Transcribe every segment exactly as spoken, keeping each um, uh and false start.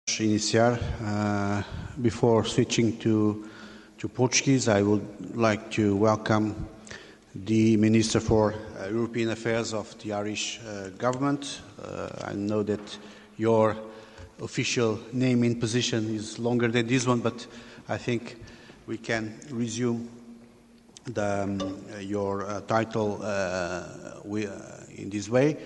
Iniciar. Uh, before switching to, to Portuguese, I would like to welcome the Minister for uh, European Affairs of the Irish uh, Government. Uh, I know that your official name in position is longer than this one, but I think we can resume the, um, your uh, title uh, we, uh, in this way.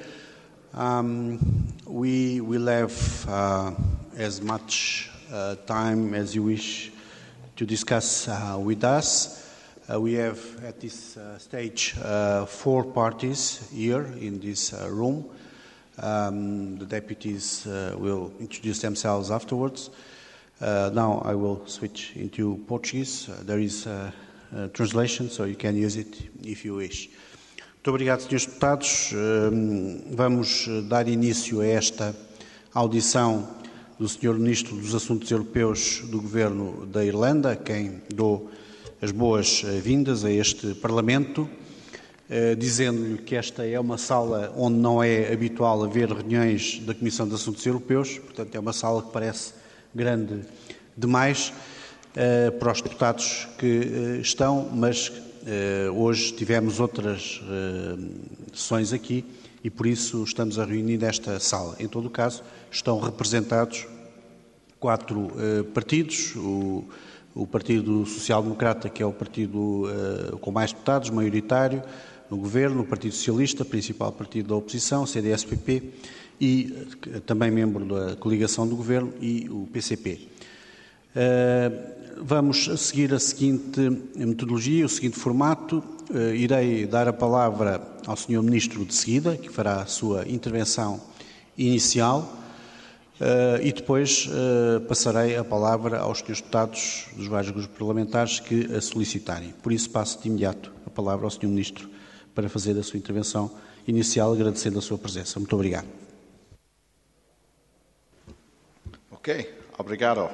Um, we will have uh, as much uh, time as you wish to discuss uh, with us. Uh, we have at this uh, stage uh, four parties here in this uh, room. Um, the deputies uh, will introduce themselves afterwards. Uh, now I will switch into Portuguese. Uh, there is uh, a translation, so you can use it if you wish. Muito obrigado, senhores Deputados. Vamos dar início a esta audição do senhor Ministro dos Assuntos Europeus do Governo da Irlanda, a quem dou as boas-vindas a este Parlamento, dizendo-lhe que esta é uma sala onde não é habitual haver reuniões da Comissão de Assuntos Europeus, portanto é uma sala que parece grande demais para os deputados que estão, mas Uh, hoje tivemos outras uh, sessões aqui e por isso estamos a reunir nesta sala. Em todo o caso, estão representados quatro uh, partidos, o, o Partido Social Democrata, que é o partido uh, com mais deputados, maioritário no Governo, o Partido Socialista, principal partido da oposição, C D S P P, e uh, também membro da coligação do Governo, e o P C P. Uh, Vamos seguir a seguinte metodologia, o seguinte formato. Uh, irei dar a palavra ao senhor Ministro de seguida, que fará a sua intervenção inicial, uh, e depois uh, passarei a palavra aos senhores deputados dos vários grupos parlamentares que a solicitarem. Por isso passo de imediato a palavra ao senhor Ministro para fazer a sua intervenção inicial, agradecendo a sua presença. Muito obrigado. Ok, obrigado.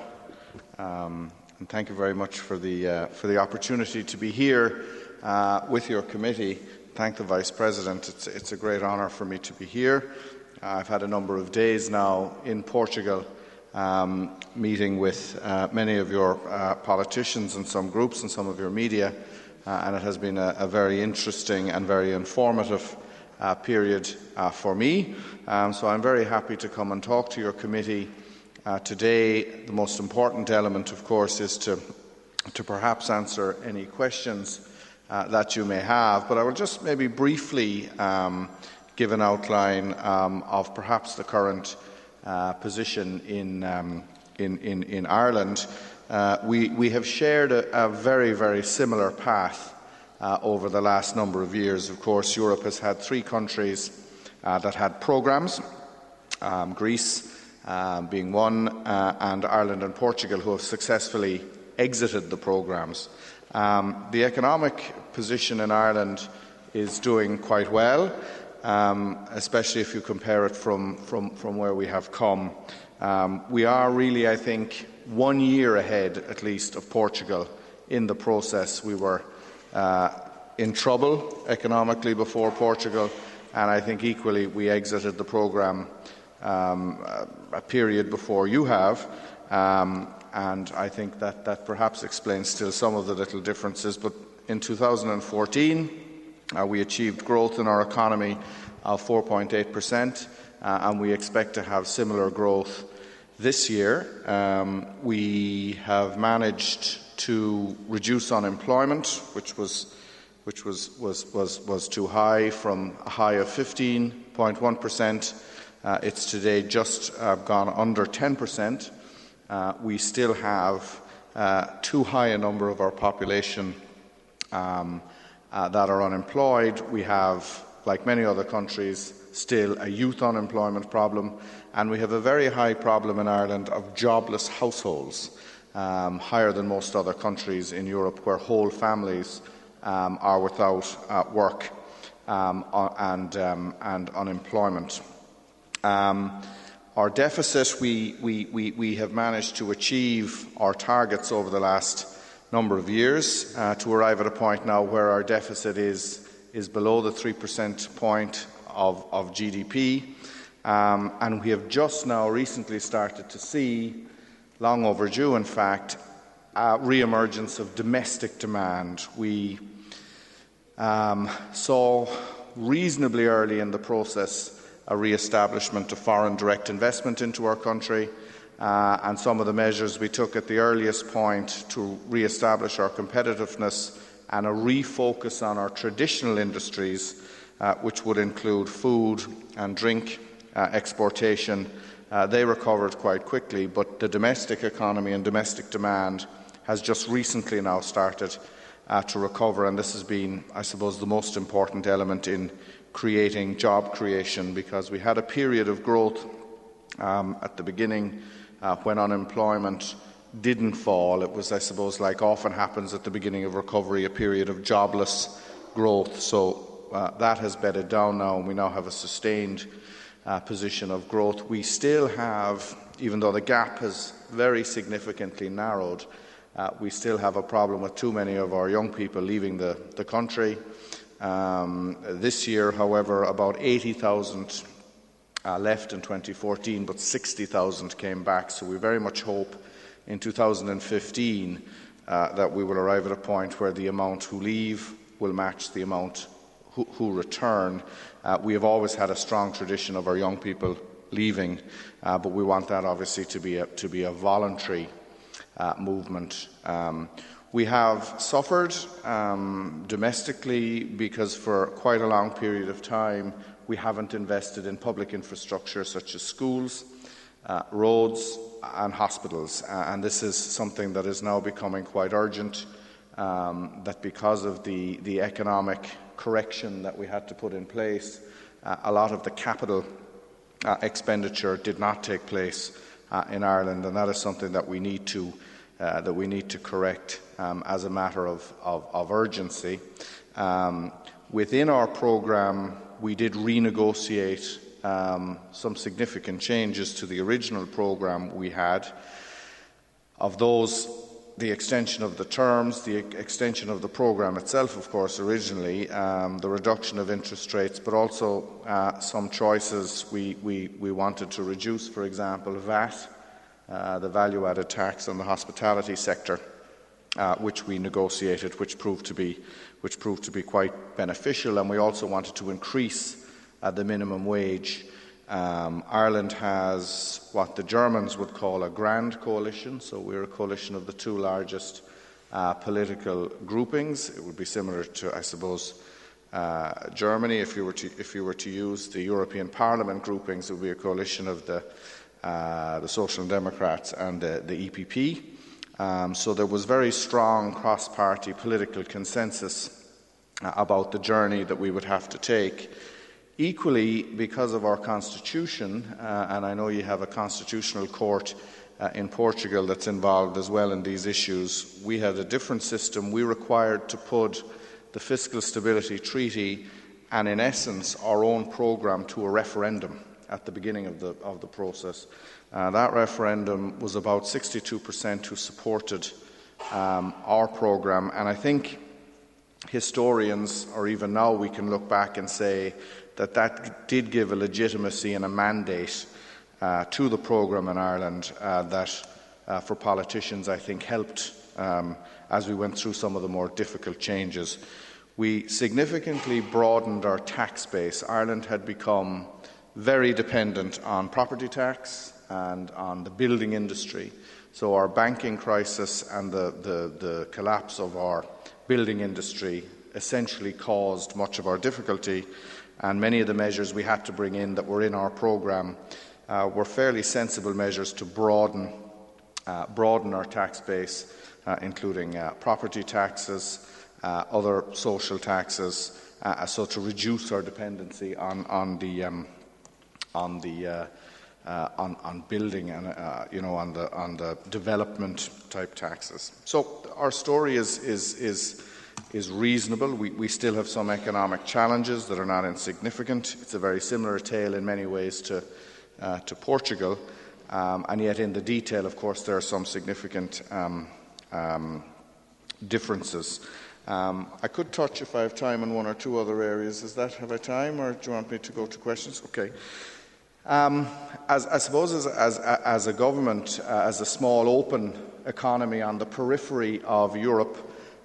Um... And thank you very much for the, uh, for the opportunity to be here uh, with your committee. Thank the Vice President. It's, it's a great honour for me to be here. Uh, I've had a number of days now in Portugal um, meeting with uh, many of your uh, politicians and some groups and some of your media, uh, and it has been a, a very interesting and very informative uh, period uh, for me. Um, so I'm very happy to come and talk to your committee Uh, today. The most important element, of course, is to, to perhaps answer any questions uh, that you may have. But I will just maybe briefly um, give an outline um, of perhaps the current uh, position in, um, in, in, in Ireland. Uh, we, we have shared a, a very, very similar path uh, over the last number of years. Of course, Europe has had three countries uh, that had programmes, um, Greece, Uh, being one, uh, and Ireland and Portugal, who have successfully exited the programmes. Um, the economic position in Ireland is doing quite well, um, especially if you compare it from, from, from where we have come. Um, we are really, I think, one year ahead, at least, of Portugal in the process. We were uh, in trouble economically before Portugal, and I think equally we exited the programme Um, a period before you have, um, and I think that that perhaps explains still some of the little differences. But in two thousand fourteen, uh, we achieved growth in our economy of four point eight percent, uh, and we expect to have similar growth this year. Um, we have managed to reduce unemployment, which was which was was was, was too high, from a high of fifteen point one percent. Uh, it's today just uh, gone under ten percent. Uh, we still have uh, too high a number of our population um, uh, that are unemployed. We have, like many other countries, still a youth unemployment problem, and we have a very high problem in Ireland of jobless households, um, higher than most other countries in Europe, where whole families um, are without uh, work um, and, um, and unemployment. Um, our deficit, we, we, we, we have managed to achieve our targets over the last number of years uh, to arrive at a point now where our deficit is, is below the three percent point of, of G D P. Um, and we have just now recently started to see, long overdue in fact, a re-emergence of domestic demand. We um, saw reasonably early in the process a re-establishment of foreign direct investment into our country, uh, and some of the measures we took at the earliest point to re-establish our competitiveness and a refocus on our traditional industries, uh, which would include food and drink uh, exportation. Uh, they recovered quite quickly, but the domestic economy and domestic demand has just recently now started uh, to recover, and this has been, I suppose, the most important element in creating job creation, because we had a period of growth um, at the beginning uh, when unemployment didn't fall. It was, I suppose, like often happens at the beginning of recovery, a period of jobless growth. So uh, that has bedded down now, and we now have a sustained uh, position of growth. We still have, even though the gap has very significantly narrowed, uh, we still have a problem with too many of our young people leaving the, the country. Um, this year, however, about eighty thousand uh, left in twenty fourteen, but sixty thousand came back. So we very much hope in two thousand fifteen uh, that we will arrive at a point where the amount who leave will match the amount who, who return. Uh, we have always had a strong tradition of our young people leaving, uh, but we want that obviously to be a, to be a voluntary uh, movement. Um, We have suffered um, domestically because for quite a long period of time we haven't invested in public infrastructure such as schools, uh, roads and hospitals. Uh, and this is something that is now becoming quite urgent, um, that because of the, the economic correction that we had to put in place, uh, a lot of the capital uh, expenditure did not take place uh, in Ireland, and that is something that we need to Uh, that we need to correct um, as a matter of, of, of urgency. Um, within our programme, we did renegotiate um, some significant changes to the original programme we had. Of those, the extension of the terms, the extension of the programme itself, of course, originally, um, the reduction of interest rates, but also uh, some choices we, we, we wanted to reduce, for example, V A T, Uh, the value-added tax on the hospitality sector, uh, which we negotiated, which proved to be, which proved to be quite beneficial, and we also wanted to increase uh, the minimum wage. Um, Ireland has what the Germans would call a grand coalition, so we're a coalition of the two largest uh, political groupings. It would be similar to, I suppose, uh, Germany. If you were to, if you were to use the European Parliament groupings, it would be a coalition of the Uh, the Social Democrats and the, the E P P. Um, so there was very strong cross-party political consensus uh, about the journey that we would have to take. Equally, because of our constitution, uh, and I know you have a constitutional court uh, in Portugal that's involved as well in these issues, we had a different system. We required to put the Fiscal Stability Treaty and, in essence, our own programme to a referendum at the beginning of the, of the process. Uh, that referendum was about sixty-two percent who supported um, our programme, and I think historians, or even now we can look back and say that that did give a legitimacy and a mandate uh, to the programme in Ireland uh, that uh, for politicians I think helped um, as we went through some of the more difficult changes. We significantly broadened our tax base. Ireland had become very dependent on property tax and on the building industry. So our banking crisis and the, the, the collapse of our building industry essentially caused much of our difficulty, and many of the measures we had to bring in that were in our programme uh, were fairly sensible measures to broaden, uh, broaden our tax base, uh, including uh, property taxes, uh, other social taxes, uh, so to reduce our dependency on, on the um, on the uh, uh, on, on building and uh, you know on the on the development type taxes. So our story is is is is reasonable. We we still have some economic challenges that are not insignificant. It's a very similar tale in many ways to uh, to Portugal, um, and yet in the detail, of course, there are some significant um, um, differences. Um, I could touch, if I have time, on one or two other areas. Is that have I time, or do you want me to go to questions? Okay. Um, as, I suppose as, as, as a government, uh, as a small open economy on the periphery of Europe,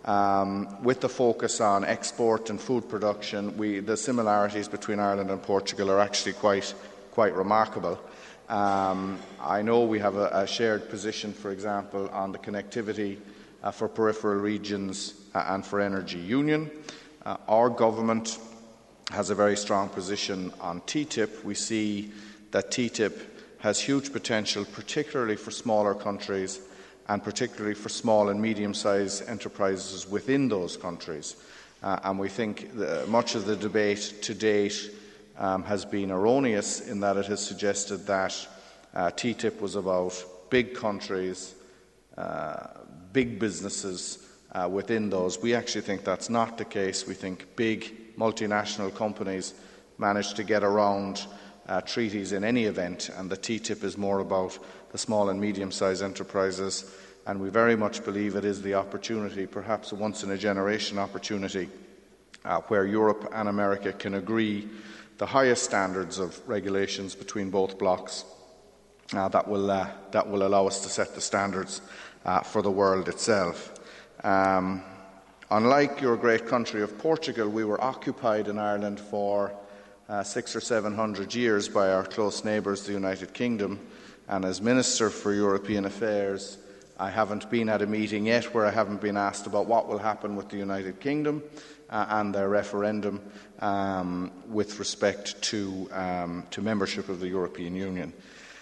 um, with the focus on export and food production, we, the similarities between Ireland and Portugal are actually quite, quite remarkable. Um, I know we have a, a shared position, for example, on the connectivity uh, for peripheral regions uh, and for energy union. Uh, our government has a very strong position on T T I P. We see that T T I P has huge potential, particularly for smaller countries and particularly for small and medium-sized enterprises within those countries. Uh, and we think that much of the debate to date um, has been erroneous in that it has suggested that uh, T T I P was about big countries, uh, big businesses uh, within those. We actually think that's not the case. We think big multinational companies manage to get around uh, treaties in any event, and the T T I P is more about the small and medium-sized enterprises, and we very much believe it is the opportunity, perhaps a once-in-a-generation opportunity, uh, where Europe and America can agree the highest standards of regulations between both blocs uh, that, will, uh, that will allow us to set the standards uh, for the world itself. Um, unlike your great country of Portugal, we were occupied in Ireland for uh, six or seven hundred years by our close neighbours, the United Kingdom, and as Minister for European Affairs, I haven't been at a meeting yet where I haven't been asked about what will happen with the United Kingdom uh, and their referendum um, with respect to, um, to membership of the European Union.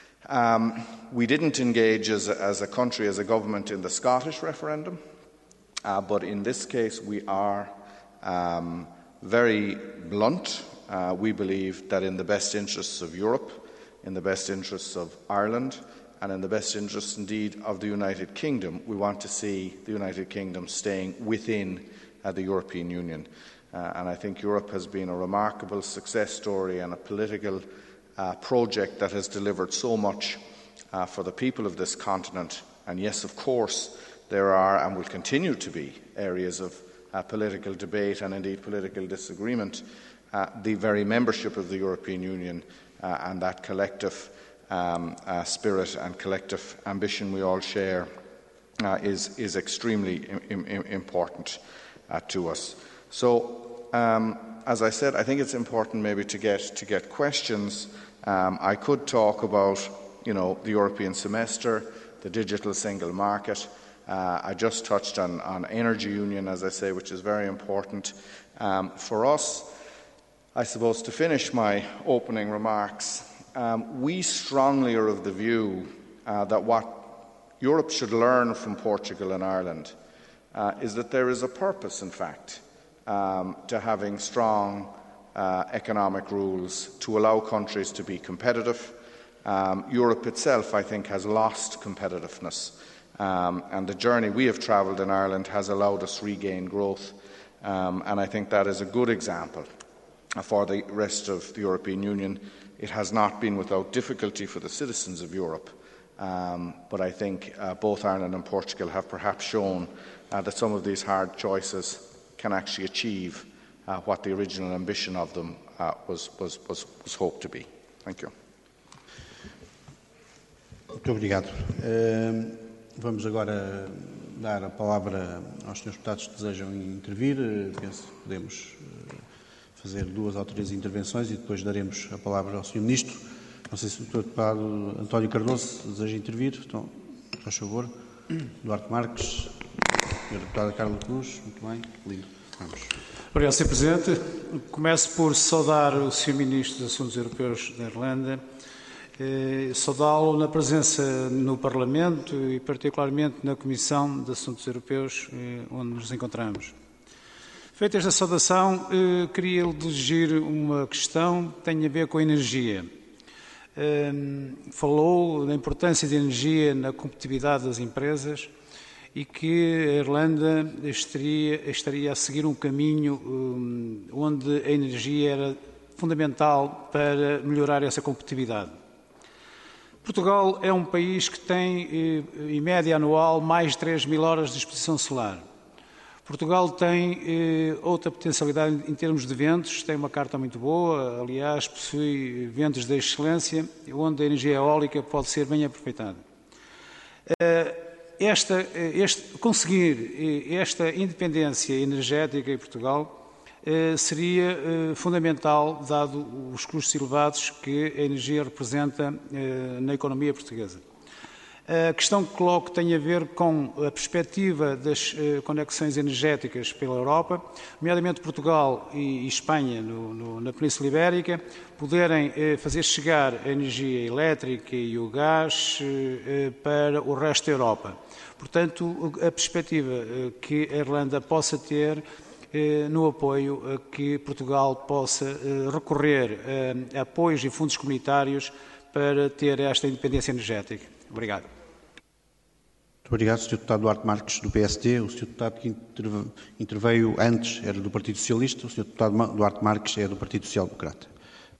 Um, we didn't engage as a, as a country, as a government, in the Scottish referendum, uh, but in this case we are um, very blunt. Uh, we believe that in the best interests of Europe, in the best interests of Ireland, and in the best interests indeed of the United Kingdom, we want to see the United Kingdom staying within uh, the European Union. Uh, and I think Europe has been a remarkable success story and a political uh, project that has delivered so much uh, for the people of this continent. And yes, of course, there are and will continue to be areas of uh, political debate and indeed political disagreement. Uh, the very membership of the European Union uh, and that collective Um, uh, spirit and collective ambition we all share uh, is, is extremely im im important uh, to us. So, um, as I said, I think it's important maybe to get, to get questions. Um, I could talk about, you know, the European semester, the digital single market. Uh, I just touched on, on energy union, as I say, which is very important. Um, for us, I suppose, to finish my opening remarks, Um, we strongly are of the view uh, that what Europe should learn from Portugal and Ireland uh, is that there is a purpose, in fact, um, to having strong uh, economic rules to allow countries to be competitive. Um, Europe itself, I think, has lost competitiveness, um, and the journey we have travelled in Ireland has allowed us regain growth, um, and I think that is a good example for the rest of the European Union. It has not been without difficulty for the citizens of Europe, um, but I think uh, both Ireland and Portugal have perhaps shown uh, that some of these hard choices can actually achieve uh, what the original ambition of them uh, was, was, was, was hoped to be. Thank you. Muito obrigado. Uh, vamos agora dar a palavra aos senhores deputados que desejam intervir. Uh, penso que podemos uh, fazer duas ou três intervenções e depois daremos a palavra ao senhor Ministro. Não sei se o doutor Deputado António Cardoso deseja intervir. Então, por favor. Duarte Marques, senhor Deputado Carlos Cruz. Muito bem. Lindo. Vamos. Obrigado, senhor Presidente. Começo por saudar o senhor Ministro dos Assuntos Europeus da Irlanda, eh, saudá-lo na presença no Parlamento e particularmente na Comissão de Assuntos Europeus, eh, onde nos encontramos. Feita esta saudação, eh, queria lhe dirigir uma questão que tem a ver com a energia. Eh, falou da importância da energia na competitividade das empresas e que a Irlanda estaria, estaria a seguir um caminho eh, onde a energia era fundamental para melhorar essa competitividade. Portugal é um país que tem, eh, em média anual, mais de três mil horas de exposição solar. Portugal tem eh, outra potencialidade em termos de ventos, tem uma carta muito boa, aliás, possui ventos de excelência, onde a energia eólica pode ser bem aproveitada. Eh, esta, este, conseguir esta independência energética em Portugal eh, seria eh, fundamental, dado os custos elevados que a energia representa eh, na economia portuguesa. A questão que coloco tem a ver com a perspectiva das eh, conexões energéticas pela Europa, nomeadamente Portugal e, e Espanha, no, no, na Península Ibérica, poderem eh, fazer chegar a energia elétrica e o gás eh, para o resto da Europa. Portanto, a perspectiva eh, que a Irlanda possa ter eh, no apoio a que Portugal possa eh, recorrer a apoios e fundos comunitários para ter esta independência energética. Obrigado. Muito obrigado, senhor Deputado Duarte Marques, do P S D. O senhor Deputado que interve, interveio antes era do Partido Socialista, o senhor Deputado Duarte Marques é do Partido Social Democrata.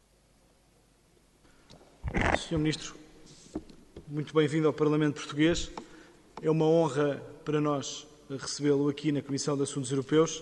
senhor Ministro, muito bem-vindo ao Parlamento Português. É uma honra para nós recebê-lo aqui na Comissão de Assuntos Europeus.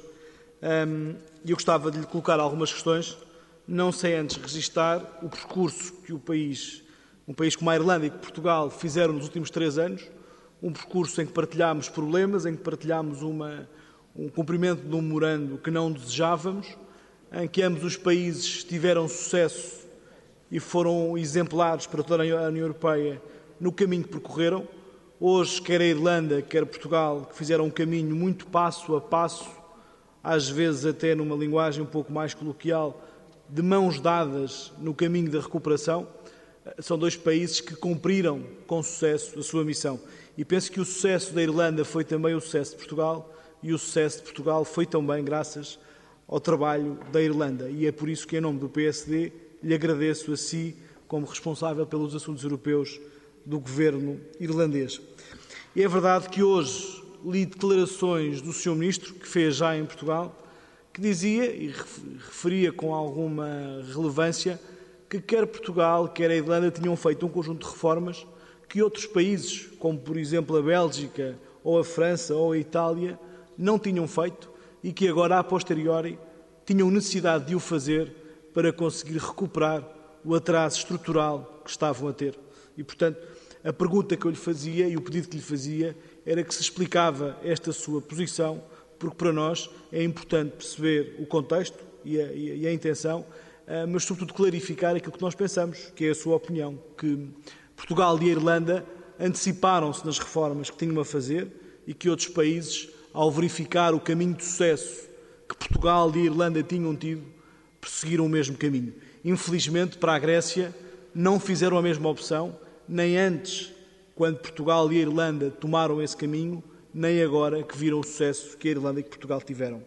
E eu gostava de lhe colocar algumas questões, não sem antes registar o percurso que o país, um país como a Irlanda e que Portugal fizeram nos últimos três anos, um percurso em que partilhámos problemas, em que partilhámos uma, um cumprimento de um memorando que não desejávamos, em que ambos os países tiveram sucesso e foram exemplares para toda a União Europeia no caminho que percorreram. Hoje, quer a Irlanda, quer Portugal, que fizeram um caminho muito passo a passo, às vezes até numa linguagem um pouco mais coloquial, de mãos dadas no caminho da recuperação, são dois países que cumpriram com sucesso a sua missão. E penso que o sucesso da Irlanda foi também o sucesso de Portugal e o sucesso de Portugal foi também graças ao trabalho da Irlanda. E é por isso que, em nome do P S D, lhe agradeço a si como responsável pelos assuntos europeus do governo irlandês. E é verdade que hoje li declarações do senhor Ministro, que fez já em Portugal, que dizia, e referia com alguma relevância, que quer Portugal, quer a Irlanda tinham feito um conjunto de reformas que outros países, como por exemplo a Bélgica, ou a França, ou a Itália, não tinham feito e que agora, a posteriori, tinham necessidade de o fazer para conseguir recuperar o atraso estrutural que estavam a ter. E, portanto, a pergunta que eu lhe fazia e o pedido que lhe fazia era que se explicava esta sua posição, porque para nós é importante perceber o contexto e a, e a intenção, mas sobretudo clarificar aquilo que nós pensamos, que é a sua opinião, que Portugal e a Irlanda anteciparam-se nas reformas que tinham a fazer e que outros países, ao verificar o caminho de sucesso que Portugal e a Irlanda tinham tido, perseguiram o mesmo caminho. Infelizmente, para a Grécia, não fizeram a mesma opção, nem antes, quando Portugal e a Irlanda tomaram esse caminho, nem agora que viram o sucesso que a Irlanda e que Portugal tiveram.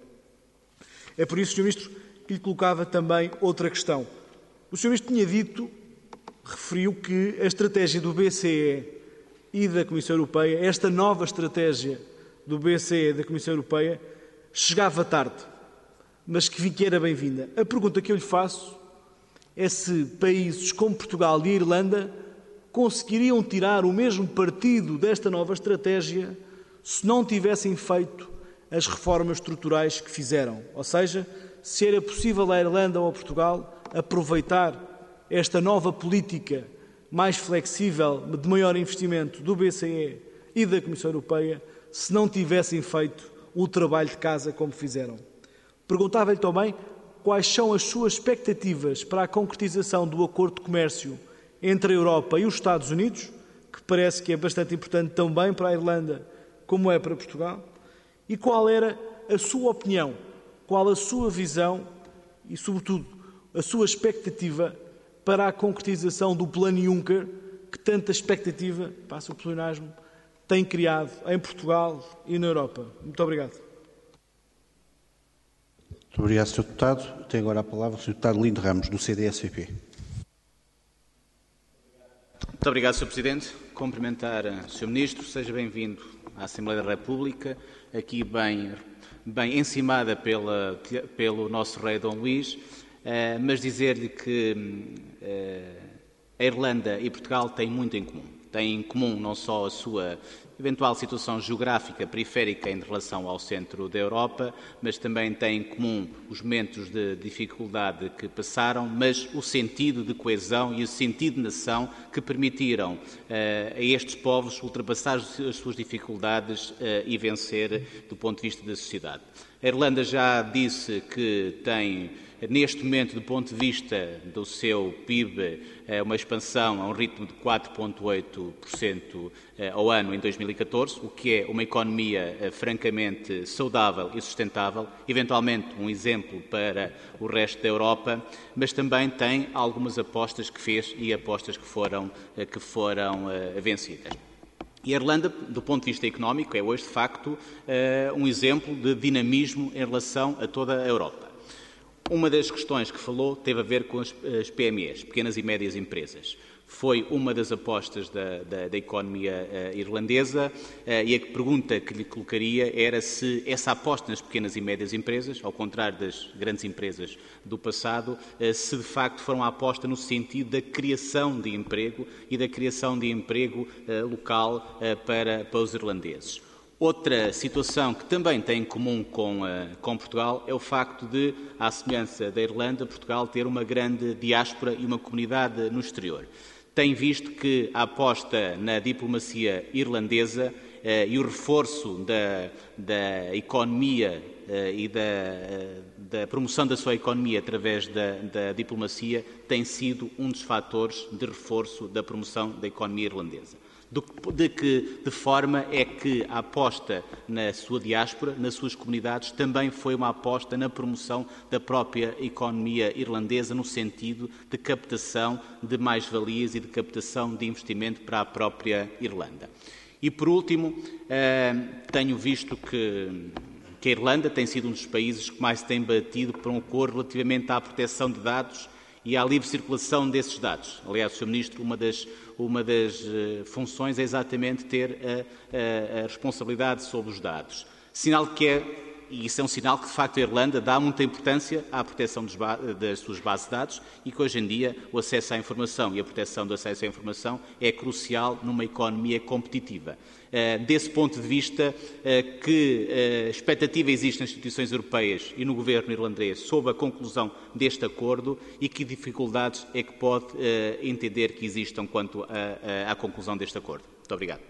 É por isso, senhor Ministro, que lhe colocava também outra questão. O senhor Ministro tinha dito, referiu que a estratégia do B C E e da Comissão Europeia, esta nova estratégia do B C E e da Comissão Europeia, chegava tarde, mas que era bem-vinda. A pergunta que eu lhe faço é se países como Portugal e a Irlanda conseguiriam tirar o mesmo partido desta nova estratégia se não tivessem feito as reformas estruturais que fizeram. Ou seja, se era possível à Irlanda ou a Portugal aproveitar esta nova política mais flexível, de maior investimento do B C E e da Comissão Europeia, se não tivessem feito o trabalho de casa como fizeram. Perguntava-lhe também quais são as suas expectativas para a concretização do acordo de comércio entre a Europa e os Estados Unidos, que parece que é bastante importante também para a Irlanda, como é para Portugal, e qual era a sua opinião, qual a sua visão e, sobretudo, a sua expectativa para a concretização do plano Juncker, que tanta expectativa, passa o pleonasmo, tem criado em Portugal e na Europa. Muito obrigado. Muito obrigado, senhor Deputado. Tem agora a palavra o senhor Deputado Lindo Ramos, do C D S V P. Muito obrigado, senhor Presidente. Cumprimentar o senhor Ministro. Seja bem-vindo à Assembleia da República, aqui bem, bem encimada pela, pelo nosso rei Dom Luís, uh, mas dizer-lhe que uh, a Irlanda e Portugal têm muito em comum. têm em comum não só a sua eventual situação geográfica periférica em relação ao centro da Europa, mas também têm em comum os momentos de dificuldade que passaram, mas o sentido de coesão e o sentido de nação que permitiram uh, a estes povos ultrapassar as suas dificuldades uh, e vencer do ponto de vista da sociedade. A Irlanda já disse que tem, neste momento, do ponto de vista do seu P I B, uma expansão a um ritmo de quatro vírgula oito por cento ao ano em dois mil e catorze, o que é uma economia francamente saudável e sustentável, eventualmente um exemplo para o resto da Europa, mas também tem algumas apostas que fez e apostas que foram, que foram vencidas. E a Irlanda, do ponto de vista económico, é hoje, de facto, um exemplo de dinamismo em relação a toda a Europa. Uma das questões que falou teve a ver com as P M Es, pequenas e médias empresas. Foi uma das apostas da, da, da economia uh, irlandesa uh, e a pergunta que lhe colocaria era se essa aposta nas pequenas e médias empresas, ao contrário das grandes empresas do passado, uh, se de facto foram uma aposta no sentido da criação de emprego e da criação de emprego uh, local uh, para, para os irlandeses. Outra situação que também tem em comum com, uh, com Portugal é o facto de, à semelhança da Irlanda, Portugal ter uma grande diáspora e uma comunidade no exterior. Tem visto que a aposta na diplomacia irlandesa uh, e o reforço da, da economia uh, e da, uh, da promoção da sua economia através da, da diplomacia tem sido um dos fatores de reforço da promoção da economia irlandesa. De que de forma é que a aposta na sua diáspora, nas suas comunidades, também foi uma aposta na promoção da própria economia irlandesa, no sentido de captação de mais-valias e de captação de investimento para a própria Irlanda. E, por último, tenho visto que, que a Irlanda tem sido um dos países que mais tem batido por um acordo relativamente à proteção de dados e à livre circulação desses dados. Aliás, senhor Ministro, uma das, uma das uh, funções é exatamente ter a, a, a responsabilidade sobre os dados. Sinal que é, e isso é um sinal que, de facto, a Irlanda dá muita importância à proteção dos das suas bases de dados e que, hoje em dia, o acesso à informação e a proteção do acesso à informação é crucial numa economia competitiva. Uh, desse ponto de vista, uh, que uh, expectativa existe nas instituições europeias e no governo irlandês sobre a conclusão deste acordo e que dificuldades é que pode uh, entender que existam quanto à conclusão deste acordo? Muito obrigado.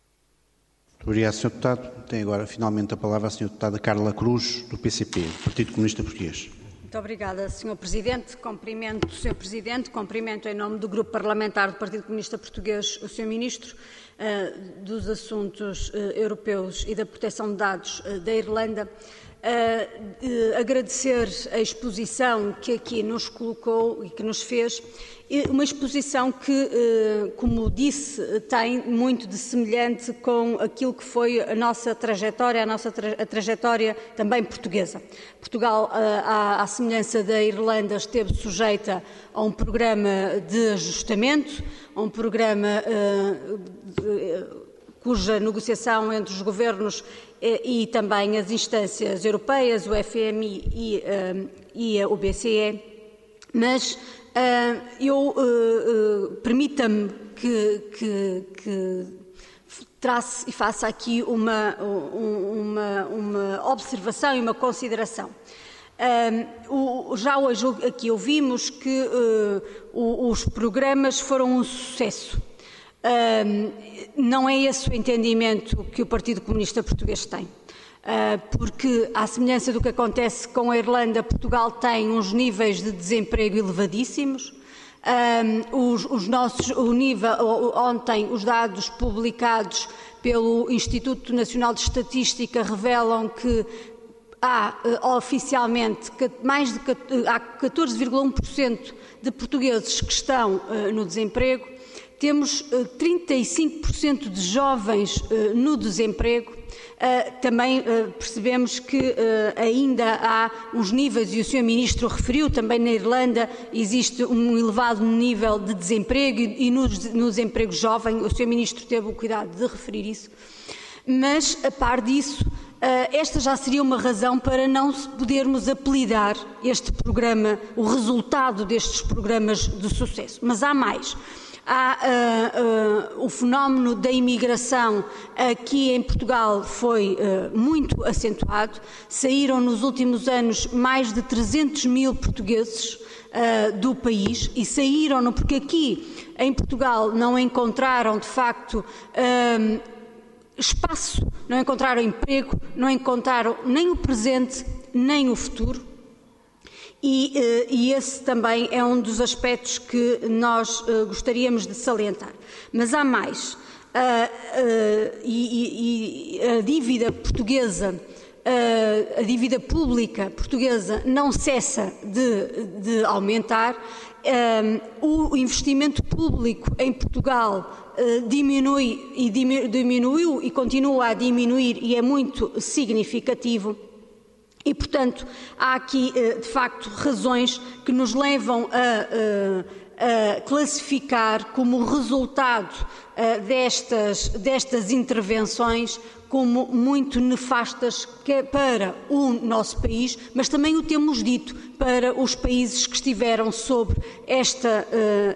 Muito obrigado, senhor Deputado. Tem agora, finalmente, a palavra a senhora Deputada Carla Cruz, do P C P, Partido Comunista Português. Muito obrigada, senhor Presidente. Cumprimento o senhor Presidente, cumprimento em nome do Grupo Parlamentar do Partido Comunista Português o senhor Ministro uh, dos Assuntos uh, Europeus e da Proteção de Dados uh, da Irlanda. Uh, uh, agradecer a exposição que aqui nos colocou e que nos fez, uma exposição que, uh, como disse, tem muito de semelhante com aquilo que foi a nossa trajetória, a nossa tra a trajetória também portuguesa. Portugal, uh, à, à semelhança da Irlanda, esteve sujeita a um programa de ajustamento, a um programa uh, de, cuja negociação entre os governos e, e também as instâncias europeias, o F M I e, uh, e a O B C E, mas uh, eu, uh, uh, permita-me que, que, que trace e faça aqui uma, uma, uma observação e uma consideração. Uh, o, já hoje aqui ouvimos que uh, os programas foram um sucesso. Uh, não é esse o entendimento que o Partido Comunista Português tem, uh, porque, à semelhança do que acontece com a Irlanda, Portugal tem uns níveis de desemprego elevadíssimos. Uh, os, os nossos, o nível, ontem, os dados publicados pelo Instituto Nacional de Estatística revelam que há, uh, oficialmente, mais de há catorze vírgula um por cento de portugueses que estão uh, no desemprego. Temos uh, trinta e cinco por cento de jovens uh, no desemprego. Uh, também uh, percebemos que uh, ainda há uns níveis, e o senhor Ministro referiu, também na Irlanda existe um elevado nível de desemprego e, e no, no desemprego jovem, o senhor Ministro teve o cuidado de referir isso. Mas, a par disso, uh, esta já seria uma razão para não podermos apelidar este programa, o resultado destes programas de sucesso. Mas há mais. Há uh, uh, o fenómeno da imigração aqui em Portugal foi uh, muito acentuado. Saíram nos últimos anos mais de trezentos mil portugueses uh, do país e saíram porque aqui em Portugal não encontraram de facto uh, espaço, não encontraram emprego, não encontraram nem o presente nem o futuro. E, e esse também é um dos aspectos que nós uh, gostaríamos de salientar. Mas há mais. Uh, uh, e, e a dívida portuguesa, uh, a dívida pública portuguesa não cessa de, de aumentar. Um, o investimento público em Portugal uh, diminui e diminuiu e continua a diminuir e é muito significativo. E, portanto, há aqui, de facto, razões que nos levam a, a classificar como resultado destas, destas intervenções como muito nefastas para o nosso país, mas também o temos dito para os países que estiveram sobre esta,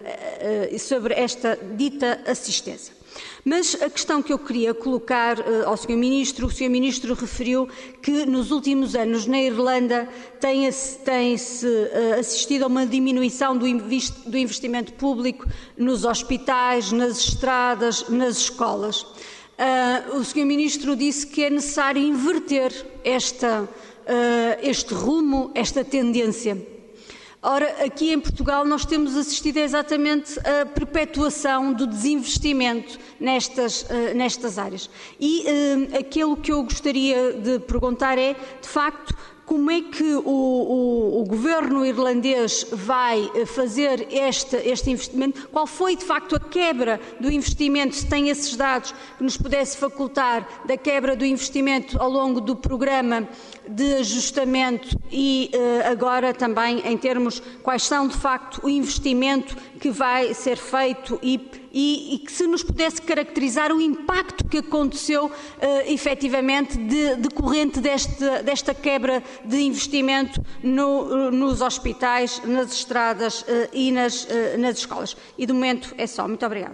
sobre esta dita assistência. Mas a questão que eu queria colocar uh, ao senhor Ministro, o senhor Ministro referiu que nos últimos anos na Irlanda tem-se tem uh, assistido a uma diminuição do, invest, do investimento público nos hospitais, nas estradas, nas escolas. Uh, o senhor Ministro disse que é necessário inverter esta, uh, este rumo, esta tendência. Ora, aqui em Portugal nós temos assistido exatamente à perpetuação do desinvestimento nestas, uh, nestas áreas. E uh, aquilo que eu gostaria de perguntar é, de facto, como é que o, o, o governo irlandês vai fazer este, este investimento? Qual foi, de facto, a quebra do investimento, se tem esses dados que nos pudesse facultar, da quebra do investimento ao longo do programa de ajustamento e uh, agora também em termos quais são, de facto, o investimento que vai ser feito e E, e que se nos pudesse caracterizar o impacto que aconteceu uh, efetivamente de, decorrente deste, desta quebra de investimento no, nos hospitais, nas estradas uh, e nas, uh, nas escolas. E de momento é só. Muito obrigada.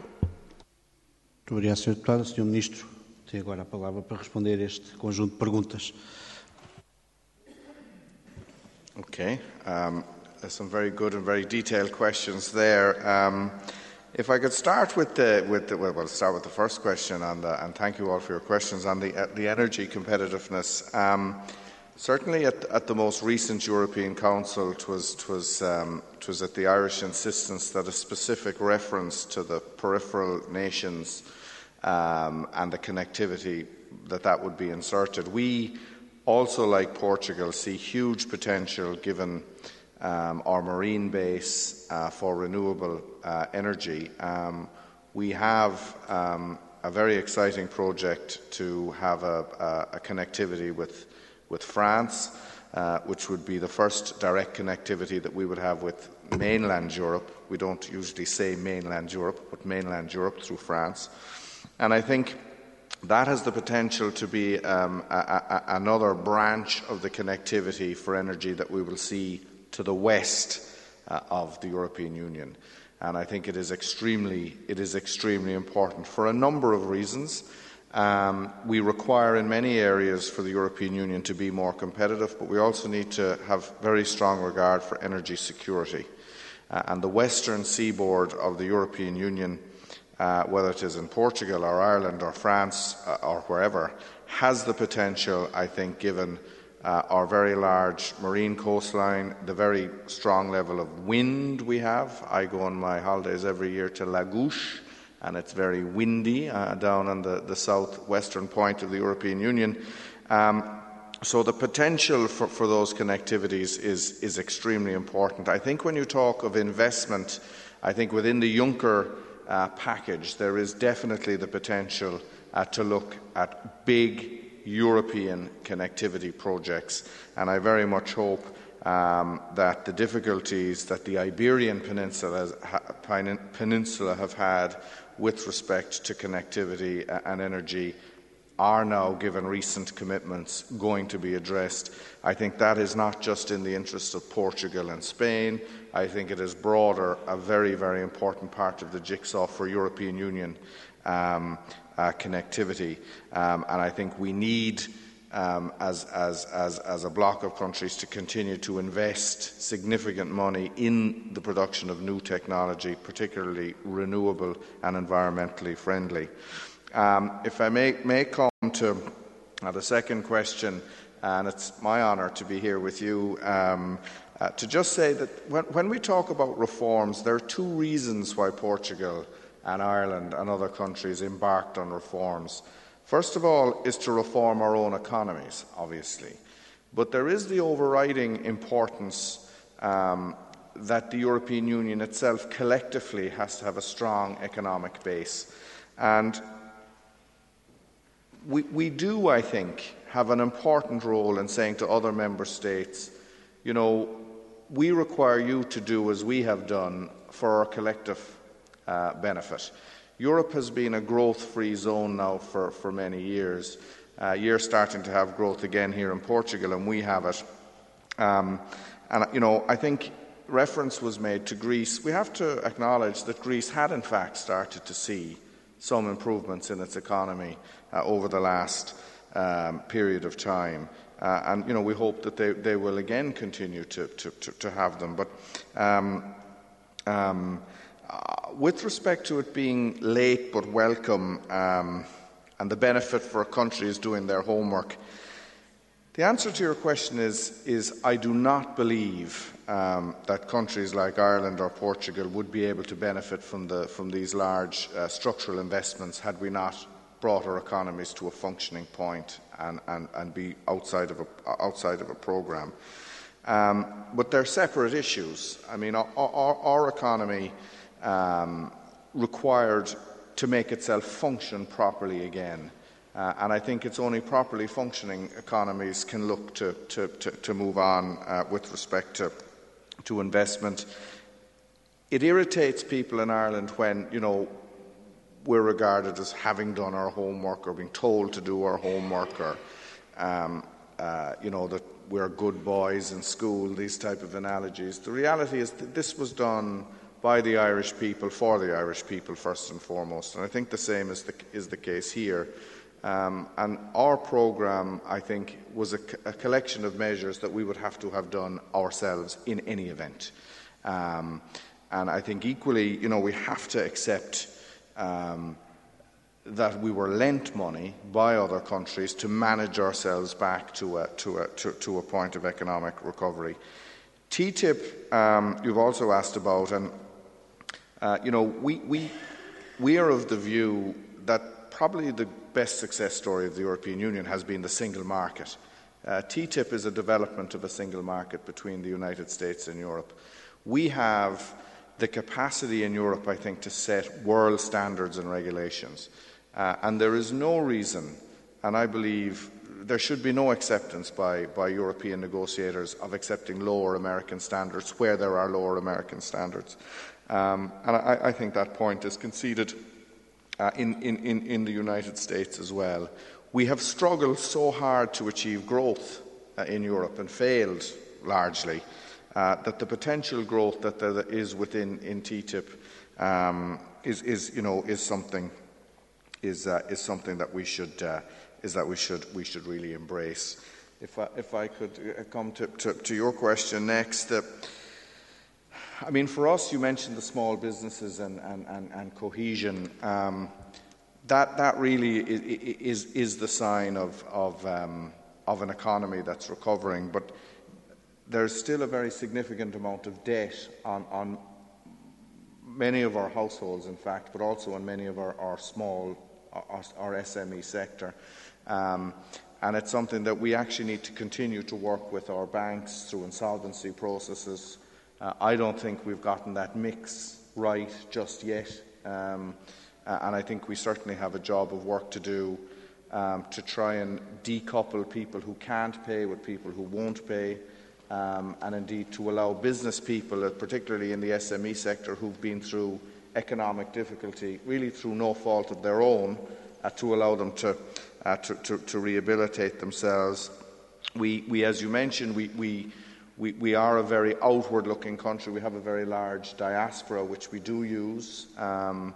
Muito obrigado, senhor Deputado. senhor Ministro, tem agora a palavra para responder este conjunto de perguntas. Okay. Um, there's some very good and very detailed questions there. Um, If I could start with the, with the, well, we'll start with the first question on the, and thank you all for your questions on the, uh, the energy competitiveness. Um, certainly at, at the most recent European Council, it was, it was, um, it was at the Irish insistence that a specific reference to the peripheral nations um, and the connectivity, that that would be inserted. We also, like Portugal, see huge potential given Um, our marine base uh, for renewable uh, energy. Um, we have um, a very exciting project to have a, a, a connectivity with, with France, uh, which would be the first direct connectivity that we would have with mainland Europe. We don't usually say mainland Europe, but mainland Europe through France. And I think that has the potential to be um, a, a, another branch of the connectivity for energy that we will see to the west uh, of the European Union. And I think it is extremely, it is extremely important for a number of reasons. Um, we require in many areas for the European Union to be more competitive, but we also need to have very strong regard for energy security. Uh, and the western seaboard of the European Union, uh, whether it is in Portugal or Ireland or France uh, or wherever, has the potential, I think, given Uh, our very large marine coastline, the very strong level of wind we have. I go on my holidays every year to Lagouche, and it's very windy uh, down on the, the southwestern point of the European Union. Um, so the potential for, for those connectivities is, is extremely important. I think when you talk of investment, I think within the Juncker uh, package, there is definitely the potential uh, to look at big European connectivity projects, and I very much hope um, that the difficulties that the Iberian Peninsula, ha, Peninsula have had with respect to connectivity and energy are now, given recent commitments, going to be addressed. I think that is not just in the interest of Portugal and Spain. I think it is broader, a very, very important part of the jigsaw for European Union um, uh, connectivity. Um, and I think we need, um, as, as, as, as a bloc of countries, to continue to invest significant money in the production of new technology, particularly renewable and environmentally friendly. Um, if I may, may come to uh, the second question, and it's my honour to be here with you, um, uh, to just say that when, when we talk about reforms, there are two reasons why Portugal and Ireland and other countries embarked on reforms. First of all is to reform our own economies, obviously. But there is the overriding importance um, that the European Union itself collectively has to have a strong economic base. And We, we do, I think, have an important role in saying to other member states, you know, we require you to do as we have done for our collective uh, benefit. Europe has been a growth-free zone now for, for many years. Uh, you're starting to have growth again here in Portugal, and we have it. Um, and, you know, I think reference was made to Greece. We have to acknowledge that Greece had, in fact, started to see some improvements in its economy uh, over the last um, period of time. Uh, and, you know, we hope that they, they will again continue to, to, to, to have them. But um, um, uh, with respect to it being late but welcome um, and the benefit for countries doing their homework, the answer to your question is, is I do not believe um, that countries like Ireland or Portugal would be able to benefit from, the, from these large uh, structural investments had we not brought our economies to a functioning point and, and, and be outside of a, outside of a programme. Um, but they're separate issues. I mean, our, our, our economy um, required to make itself function properly again. Uh, and I think it's only properly functioning economies can look to, to, to, to move on uh, with respect to, to investment. It irritates people in Ireland when, you know, we're regarded as having done our homework or being told to do our homework, or, um, uh, you know, that we're good boys in school, these type of analogies. The reality is that this was done by the Irish people, for the Irish people, first and foremost. And I think the same is the, is the case here. Um, and our programme, I think, was a, a collection of measures that we would have to have done ourselves in any event. Um, and I think equally, you know, we have to accept um, that we were lent money by other countries to manage ourselves back to a, to a, to, to a point of economic recovery. T T I P, um, you've also asked about, and uh, you know, we, we, we are of the view that probably the best success story of the European Union has been the single market. Uh, T T I P is a development of a single market between the United States and Europe. We have the capacity in Europe, I think, to set world standards and regulations. Uh, and there is no reason, and I believe there should be no acceptance by, by European negotiators of accepting lower American standards where there are lower American standards. Um, and I, I think that point is conceded Uh, in, in, in the United States as well. We have struggled so hard to achieve growth uh, in Europe and failed largely uh, that the potential growth that there is within in T T I P um, is, is, you know, is something is uh, is something that we should uh, is that we should we should really embrace. If I, if I could come to, to, to your question next. Uh, I mean, for us, you mentioned the small businesses and, and, and, and cohesion. Um, that, that really is, is, is the sign of, of, um, of an economy that's recovering. But there's still a very significant amount of debt on, on many of our households, in fact, but also on many of our, our small, our, our S M E sector. Um, and it's something that we actually need to continue to work with our banks through insolvency processes. Uh, I don't think we've gotten that mix right just yet, um, uh, and I think we certainly have a job of work to do um, to try and decouple people who can't pay with people who won't pay, um, and indeed to allow business people, uh, particularly in the S M E sector, who've been through economic difficulty, really through no fault of their own, uh, to allow them to uh, to, to, to rehabilitate themselves. We, we, as you mentioned, we, we, we, we are a very outward-looking country. We have a very large diaspora, which we do use. Um,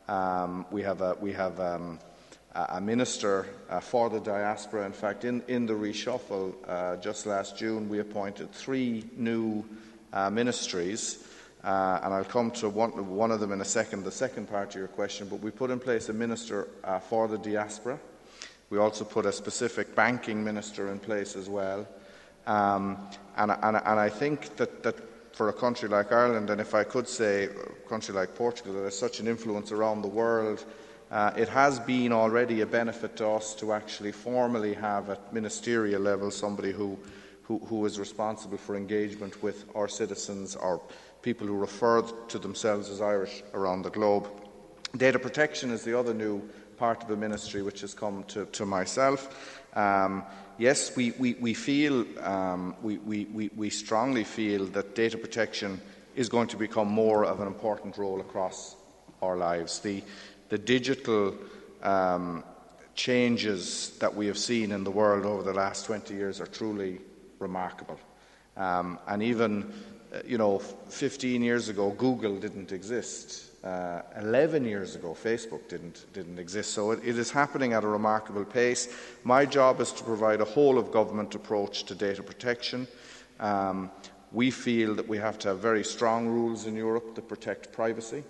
um, we have a, we have um, a minister uh, for the diaspora. In fact, in, in the reshuffle uh, just last June, we appointed three new uh, ministries. Uh, and I'll come to one, one of them in a second, the second part of your question, but we put in place a minister uh, for the diaspora. We also put a specific banking minister in place as well. Um, and, and, and I think that, that for a country like Ireland, and if I could say a country like Portugal that has such an influence around the world, uh, it has been already a benefit to us to actually formally have at ministerial level somebody who, who, who is responsible for engagement with our citizens or people who refer to themselves as Irish around the globe. Data protection is the other new part of the ministry which has come to, to myself. Um, yes, we, we, we feel, um, we, we, we strongly feel that data protection is going to become more of an important role across our lives. The, the digital um, changes that we have seen in the world over the last twenty years are truly remarkable. Um, and even You know, fifteen years ago, Google didn't exist. Uh, eleven years ago, Facebook didn't, didn't exist. So it, it is happening at a remarkable pace. My job is to provide a whole-of-government approach to data protection. Um, we feel that we have to have very strong rules in Europe that protect privacy.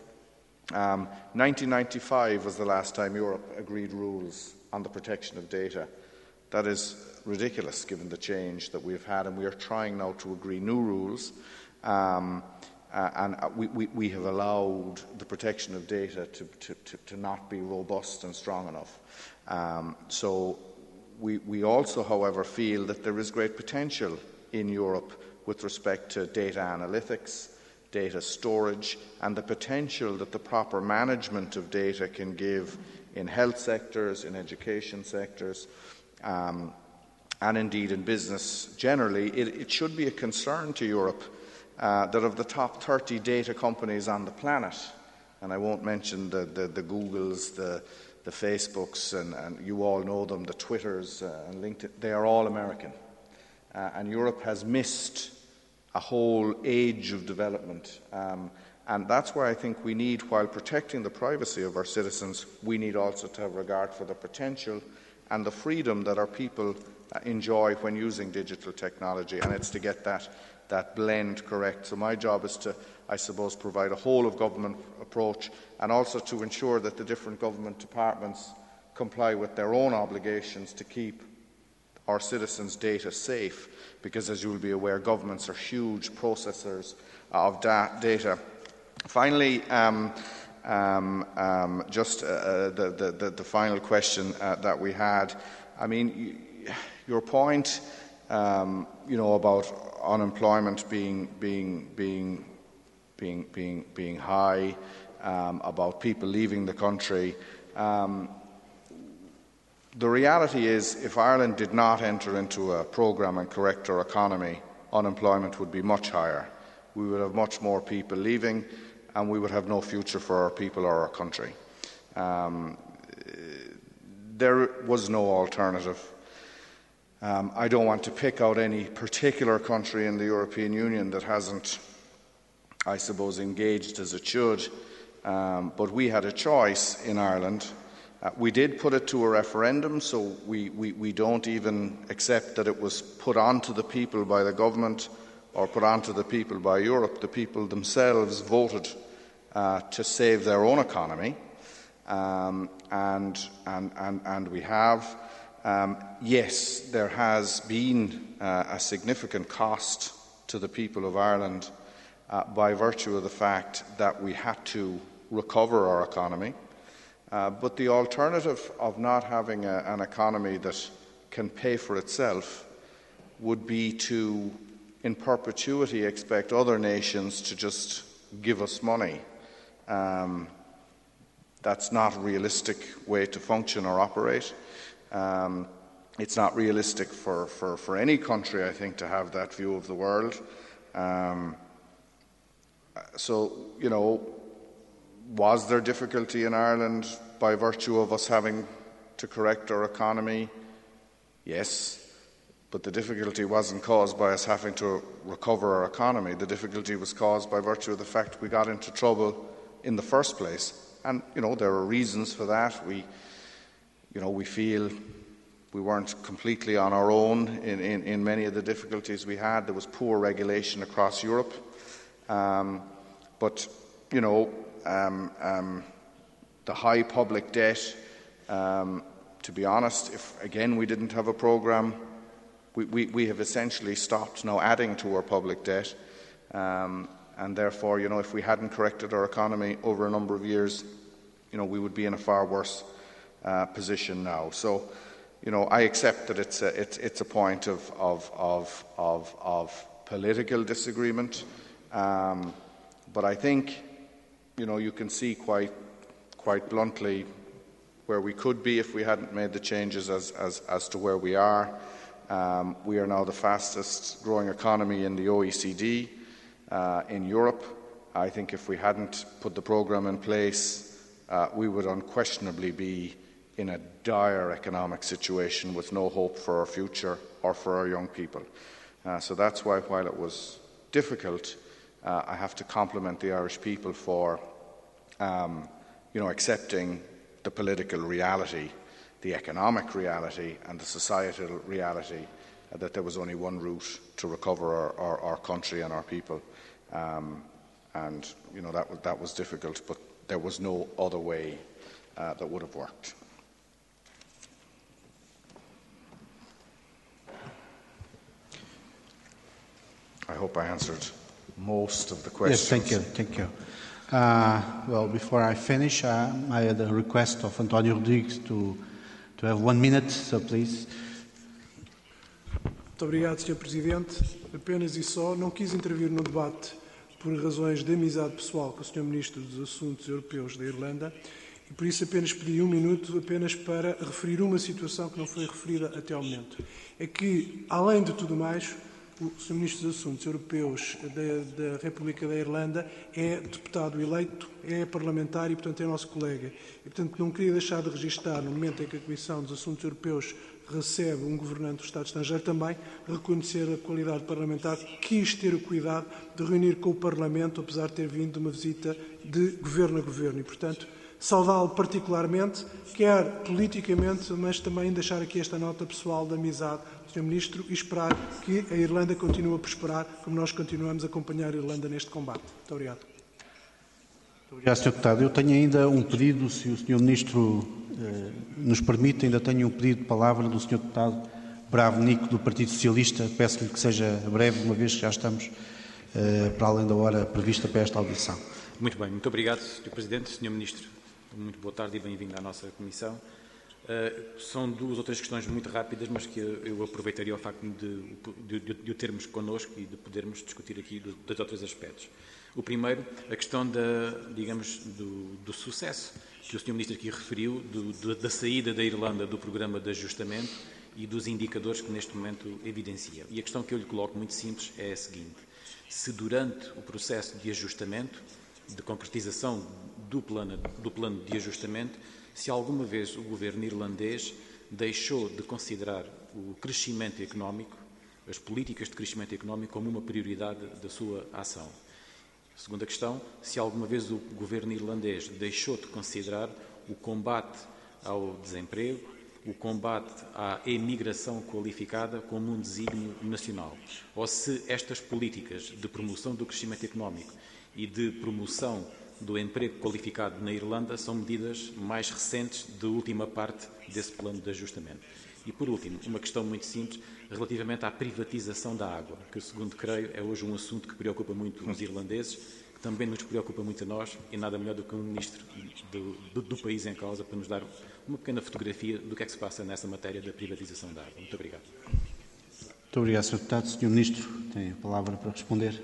Um, nineteen ninety-five was the last time Europe agreed rules on the protection of data. That is ridiculous, given the change that we've had, and we are trying now to agree new rules. Um, uh, and we, we, we have allowed the protection of data to, to, to, to not be robust and strong enough. Um, so we, we also, however, feel that there is great potential in Europe with respect to data analytics, data storage, and the potential that the proper management of data can give in health sectors, in education sectors, um, and indeed in business generally. It, it should be a concern to Europe Uh, that of the top thirty data companies on the planet, and I won't mention the, the, the Googles, the, the Facebooks, and, and you all know them, the Twitters uh, and LinkedIn, they are all American. Uh, and Europe has missed a whole age of development. Um, and that's why I think we need, while protecting the privacy of our citizens, we need also to have regard for the potential and the freedom that our people uh, enjoy when using digital technology, and it's to get that that blend correct. So my job is to, I suppose, provide a whole-of-government approach and also to ensure that the different government departments comply with their own obligations to keep our citizens' data safe, because, as you will be aware, governments are huge processors of da data. Finally, um, um, um, just uh, the, the, the final question uh, that we had. I mean, your point, um, you know, about unemployment being being being being being being high, um, about people leaving the country. Um, the reality is, if Ireland did not enter into a programme and correct our economy, unemployment would be much higher. We would have much more people leaving, and we would have no future for our people or our country. Um, there was no alternative. Um, I don't want to pick out any particular country in the European Union that hasn't, I suppose, engaged as it should, um, but we had a choice in Ireland. Uh, we did put it to a referendum, so we, we, we don't even accept that it was put onto the people by the government or put onto the people by Europe. The people themselves voted uh, to save their own economy, um, and, and, and, and we have. Um, yes, there has been uh, a significant cost to the people of Ireland uh, by virtue of the fact that we had to recover our economy. Uh, but the alternative of not having a, an economy that can pay for itself would be to, in perpetuity, expect other nations to just give us money. Um, that's not a realistic way to function or operate. Um, it's not realistic for, for, for any country, I think, to have that view of the world. Um, so, you know, was there difficulty in Ireland by virtue of us having to correct our economy? Yes. But the difficulty wasn't caused by us having to recover our economy. The difficulty was caused by virtue of the fact we got into trouble in the first place. And, you know, there are reasons for that. We, you know, we feel we weren't completely on our own in, in, in many of the difficulties we had. There was poor regulation across Europe. Um, but, you know, um, um, the high public debt, um, to be honest, if, again, we didn't have a programme, We, we, we have essentially stopped now adding to our public debt, um, and therefore, you know, if we hadn't corrected our economy over a number of years, you know, we would be in a far worse uh, position now. So, you know, I accept that it's a, it's, it's a point of, of, of, of, of political disagreement, um, but I think, you know, you can see quite, quite bluntly where we could be if we hadn't made the changes as, as, as to where we are. Um, we are now the fastest growing economy in the O E C D, uh, in Europe. I think if we hadn't put the programme in place, uh, we would unquestionably be in a dire economic situation with no hope for our future or for our young people. Uh, so that's why, while it was difficult, uh, I have to compliment the Irish people for um, you know, accepting the political reality, the economic reality and the societal reality uh, that there was only one route to recover our, our, our country and our people. Um, and, you know, that was, that was difficult, but there was no other way uh, that would have worked. I hope I answered most of the questions. Yes, thank you. Thank you. Uh, well, before I finish, uh, I had a request of António Rodrigues to to have one minute, so please. Muito obrigado, senhor Presidente. Apenas e só, não quis intervir no debate por razões de amizade pessoal com o senhor Ministro dos Assuntos Europeus da Irlanda e por isso apenas pedi um minuto apenas para referir uma situação que não foi referida até ao momento. É que, além de tudo mais, o senhor Ministro dos Assuntos Europeus da, da República da Irlanda é deputado eleito, é parlamentar e, portanto, é nosso colega. E, portanto, não queria deixar de registar, no momento em que a Comissão dos Assuntos Europeus recebe um governante do Estado estrangeiro, também reconhecer a qualidade parlamentar, quis ter o cuidado de reunir com o Parlamento, apesar de ter vindo de uma visita de governo a governo. E, portanto, saudá-lo particularmente, quer politicamente, mas também deixar aqui esta nota pessoal de amizade do senhor Ministro e esperar que a Irlanda continue a prosperar, como nós continuamos a acompanhar a Irlanda neste combate. Muito obrigado. Muito obrigado, senhor Deputado. Eu tenho ainda um pedido, se o senhor Ministro eh, nos permite, ainda tenho um pedido de palavra do senhor Deputado Bravo Nico, do Partido Socialista. Peço-lhe que seja breve, uma vez que já estamos eh, para além da hora prevista para esta audição. Muito bem, muito obrigado, senhor Presidente, senhor Ministro. Muito boa tarde e bem-vindo à nossa Comissão. Uh, são duas ou três questões muito rápidas, mas que eu aproveitaria o facto de, de, de o termos connosco e de podermos discutir aqui dois ou três aspectos. O primeiro, a questão da, digamos, do, do sucesso que o senhor Ministro aqui referiu, do, do, da saída da Irlanda do programa de ajustamento e dos indicadores que neste momento evidencia. E a questão que eu lhe coloco muito simples é a seguinte: se durante o processo de ajustamento, de concretização do plano, do plano de ajustamento, se alguma vez o governo irlandês deixou de considerar o crescimento económico, as políticas de crescimento económico, como uma prioridade da sua ação. Segunda questão, se alguma vez o governo irlandês deixou de considerar o combate ao desemprego, o combate à emigração qualificada como um desígnio nacional, ou se estas políticas de promoção do crescimento económico e de promoção do emprego qualificado na Irlanda são medidas mais recentes da última parte desse plano de ajustamento. E, por último, uma questão muito simples relativamente à privatização da água, que, segundo creio, é hoje um assunto que preocupa muito os irlandeses, que também nos preocupa muito a nós, e nada melhor do que um ministro do, do, do país em causa para nos dar uma pequena fotografia do que é que se passa nessa matéria da privatização da água. Muito obrigado. Muito obrigado, senhor Deputado. senhor Ministro, tem a palavra para responder.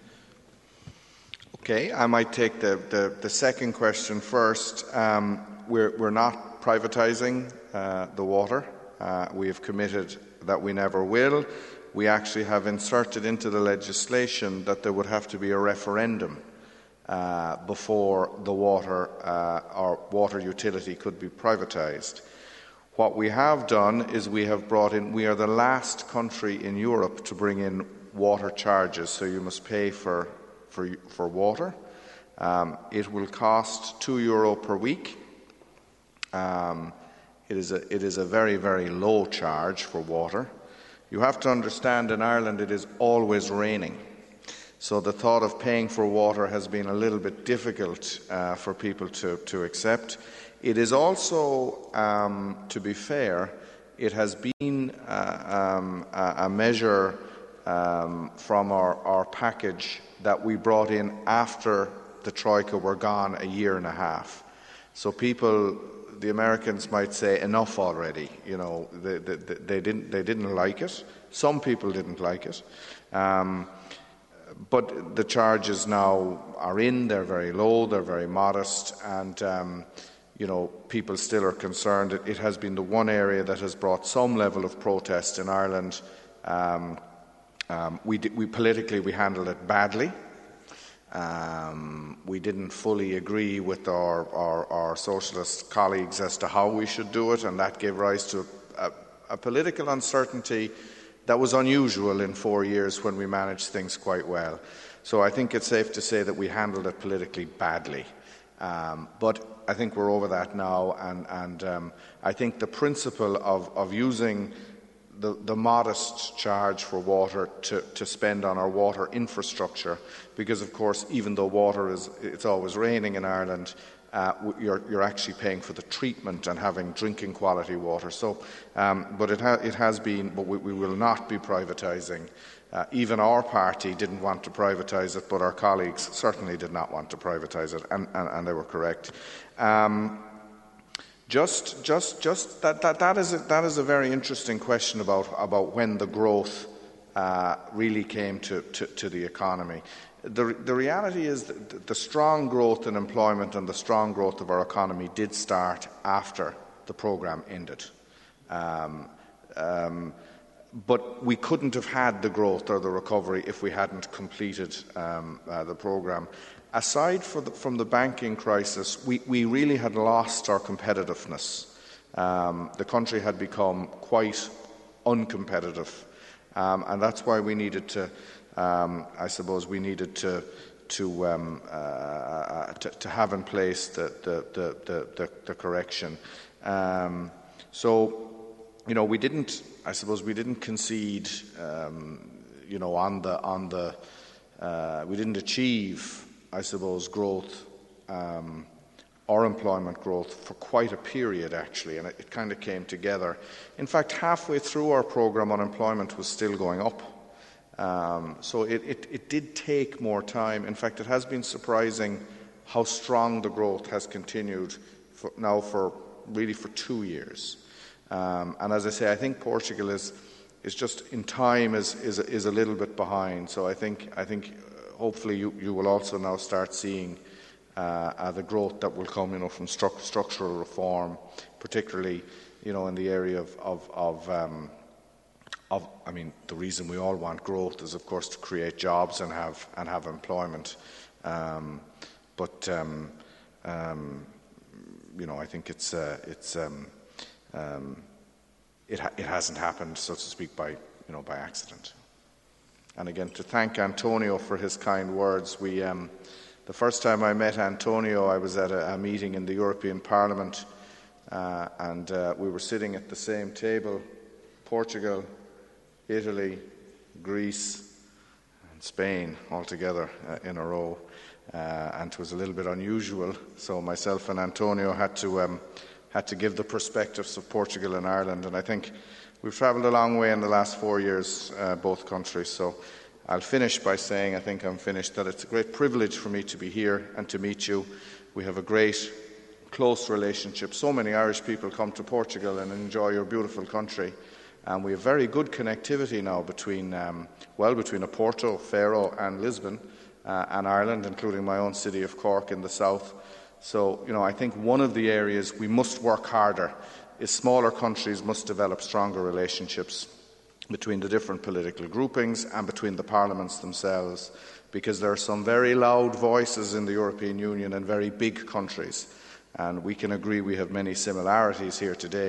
Okay, I might take the, the, the second question first. Um, we're, we're not privatising uh, the water. Uh, we have committed that we never will. We actually have inserted into the legislation that there would have to be a referendum uh, before the water uh, or water utility could be privatised. What we have done is we have brought in, we are the last country in Europe to bring in water charges, so you must pay for, for, for water. Um, it will cost two euro per week. Um, it, is a, it is a very, very low charge for water. You have to understand, in Ireland it is always raining. So the thought of paying for water has been a little bit difficult uh, for people to, to accept. It is also, um, to be fair, it has been uh, um, a, a measure um, from our, our package that we brought in after the Troika were gone a year and a half. So people, the Americans might say, enough already. You know, they, they, they, didn't, they didn't like it. Some people didn't like it. Um, but the charges now are in, they're very low, they're very modest, and um, you know, people still are concerned. It, it has been the one area that has brought some level of protest in Ireland. Um, um, we, we politically we handled it badly. Um, we didn't fully agree with our, our, our socialist colleagues as to how we should do it, and that gave rise to a, a political uncertainty that was unusual in four years when we managed things quite well. So I think it's safe to say that we handled it politically badly. Um, but I think we're over that now, and, and um, I think the principle of, of using the, the modest charge for water to, to spend on our water infrastructure, because of course even though water is, it's always raining in Ireland, uh, you're, you're actually paying for the treatment and having drinking quality water. So, um, but it, ha it has been, but we, we will not be privatising. Uh, even our party didn't want to privatise it, but our colleagues certainly did not want to privatise it, and, and, and they were correct. Um, just, just, just that, that, that, is a, that is a very interesting question about, about when the growth uh, really came to, to, to the economy. The, the reality is that the strong growth in employment and the strong growth of our economy did start after the programme ended. Um, um, But we couldn't have had the growth or the recovery if we hadn't completed um, uh, the programme. Aside for the, from the banking crisis, we, we really had lost our competitiveness. Um, the country had become quite uncompetitive, um, and that's why we needed to, um, I suppose, we needed to to, um, uh, to, to have in place the the the, the, the, the correction. Um, so. You know, we didn't. I suppose we didn't concede. Um, you know, on the on the. Uh, we didn't achieve, I suppose, growth um, or employment growth for quite a period, actually, and it, it kind of came together. In fact, halfway through our programme, unemployment was still going up. Um, so it, it, it did take more time. In fact, it has been surprising how strong the growth has continued for, now for really for two years. Um, and as I say, I think Portugal is, is just in time is, is, is a little bit behind. So I think, I think hopefully you, you will also now start seeing uh, uh, the growth that will come, you know, from stru structural reform, particularly, you know, in the area of, of, of, um, of, I mean, the reason we all want growth is, of course, to create jobs and have and have employment. Um, but um, um, you know, I think it's uh, it's. Um, Um, it, ha it hasn't happened, so to speak, by, you know, by accident. And again, to thank Antonio for his kind words. We, um, the first time I met Antonio, I was at a, a meeting in the European Parliament, uh, and uh, we were sitting at the same table, Portugal, Italy, Greece, and Spain, all together uh, in a row. Uh, and it was a little bit unusual, so myself and Antonio had to um, had to give the perspectives of Portugal and Ireland, and I think we've travelled a long way in the last four years, uh, both countries. So I'll finish by saying, I think I'm finished, that it's a great privilege for me to be here and to meet you. We have a great, close relationship. So many Irish people come to Portugal and enjoy your beautiful country, and we have very good connectivity now between, um, well, between Oporto, Faro and Lisbon, uh, and Ireland, including my own city of Cork in the south. So, you know, I think one of the areas we must work harder is smaller countries must develop stronger relationships between the different political groupings and between the parliaments themselves, because there are some very loud voices in the European Union and very big countries. And we can agree we have many similarities here today,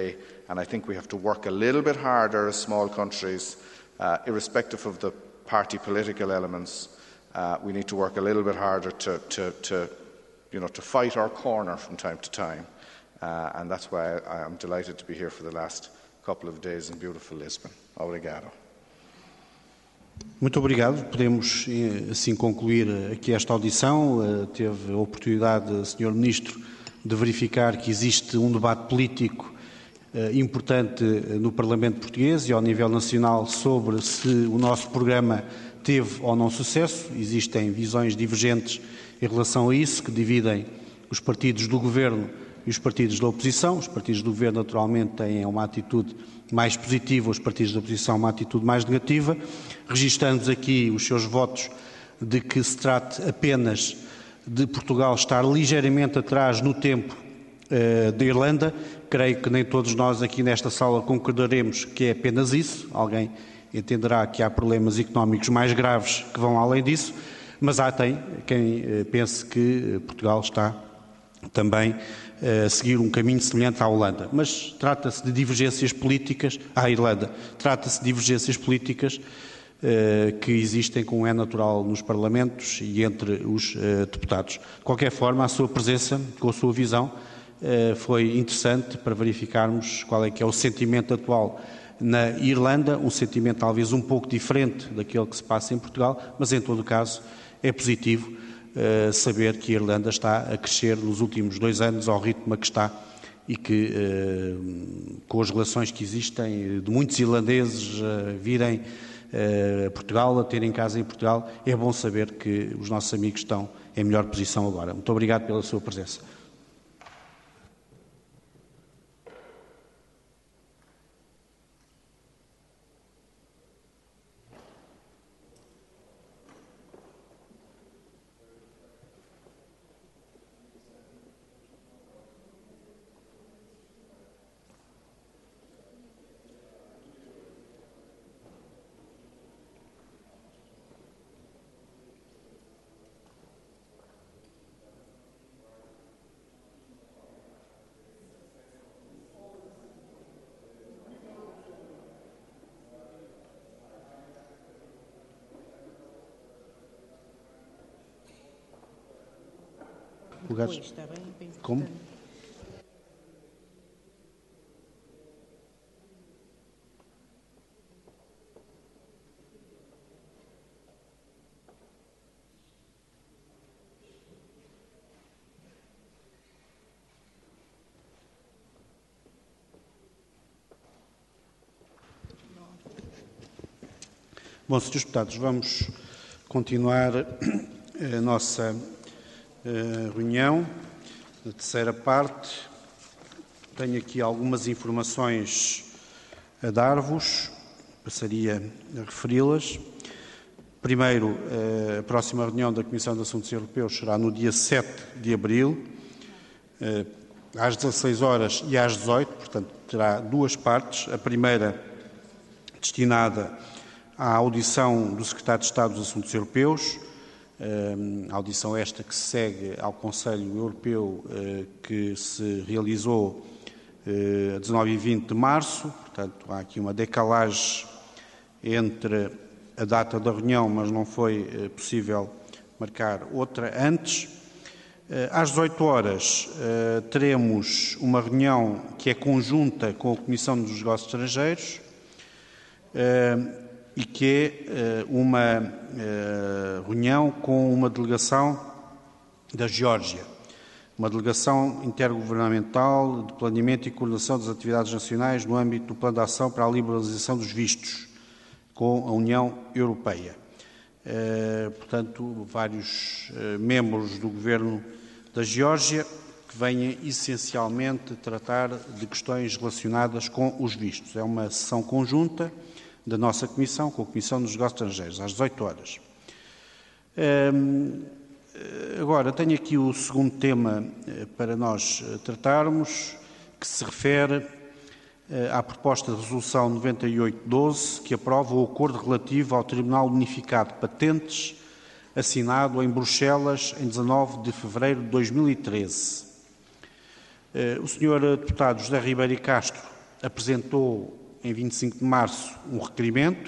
and I think we have to work a little bit harder as small countries, uh, irrespective of the party political elements. Uh, we need to work a little bit harder to, to, to, you know, to fight our corner from time to time, uh, and that's why I, I am delighted to be here for the last couple of days in beautiful Lisbon. Obrigado. Muito obrigado. Podemos assim concluir aqui esta audição. Teve a oportunidade, senhor Ministro, de verificar que existe um debate político importante no Parlamento português e ao nível nacional sobre se o nosso programa teve ou não sucesso. Existem visões divergentes em relação a isso, que dividem os partidos do Governo e os partidos da oposição. Os partidos do Governo, naturalmente, têm uma atitude mais positiva, os partidos da oposição uma atitude mais negativa. Registramos aqui os seus votos de que se trate apenas de Portugal estar ligeiramente atrás no tempo uh, da Irlanda. Creio que nem todos nós aqui nesta sala concordaremos que é apenas isso. Alguém entenderá que há problemas económicos mais graves que vão além disso, mas há tem quem uh, pense que Portugal está também a seguir um caminho semelhante à Holanda. Mas trata-se de divergências políticas, à Irlanda, trata-se de divergências políticas uh, que existem, como é natural, nos parlamentos e entre os uh, deputados. De qualquer forma, a sua presença, com a sua visão, uh, foi interessante para verificarmos qual é que é o sentimento atual na Irlanda, um sentimento talvez um pouco diferente daquele que se passa em Portugal, mas em todo o caso é positivo Uh, saber que a Irlanda está a crescer nos últimos dois anos ao ritmo a que está e que, uh, com as relações que existem de muitos irlandeses uh, virem uh, a Portugal, a terem casa em Portugal, é bom saber que os nossos amigos estão em melhor posição agora. Muito obrigado pela sua presença. Lugares. Pois, está bem, bem Como? Bom, senhores deputados, vamos continuar a nossa Uh, reunião, na terceira parte. Tenho aqui algumas informações a dar-vos, passaria a referi-las. Primeiro, uh, a próxima reunião da Comissão de Assuntos Europeus será no dia sete de abril, uh, às dezasseis horas e às dezoito, portanto terá duas partes. A primeira destinada à audição do Secretário de Estado dos Assuntos Europeus, a audição esta que se segue ao Conselho Europeu que se realizou a dezanove e vinte de março, portanto há aqui uma decalagem entre a data da reunião, mas não foi possível marcar outra antes. Às dezoito horas teremos uma reunião que é conjunta com a Comissão dos Negócios Estrangeiros e que é uma reunião com uma delegação da Geórgia, uma delegação intergovernamental de planeamento e coordenação das atividades nacionais no âmbito do Plano de Ação para a Liberalização dos Vistos com a União Europeia. Portanto, vários membros do Governo da Geórgia que vêm essencialmente tratar de questões relacionadas com os vistos. É uma sessão conjunta da nossa Comissão, com a Comissão dos Negócios Estrangeiros, às dezoito horas. Agora, tenho aqui o segundo tema para nós tratarmos, que se refere à proposta de resolução noventa e oito doze, que aprova o acordo relativo ao Tribunal Unificado de Patentes, assinado em Bruxelas em dezanove de fevereiro de dois mil e treze. O senhor deputado José Ribeiro e Castro apresentou em vinte e cinco de março um requerimento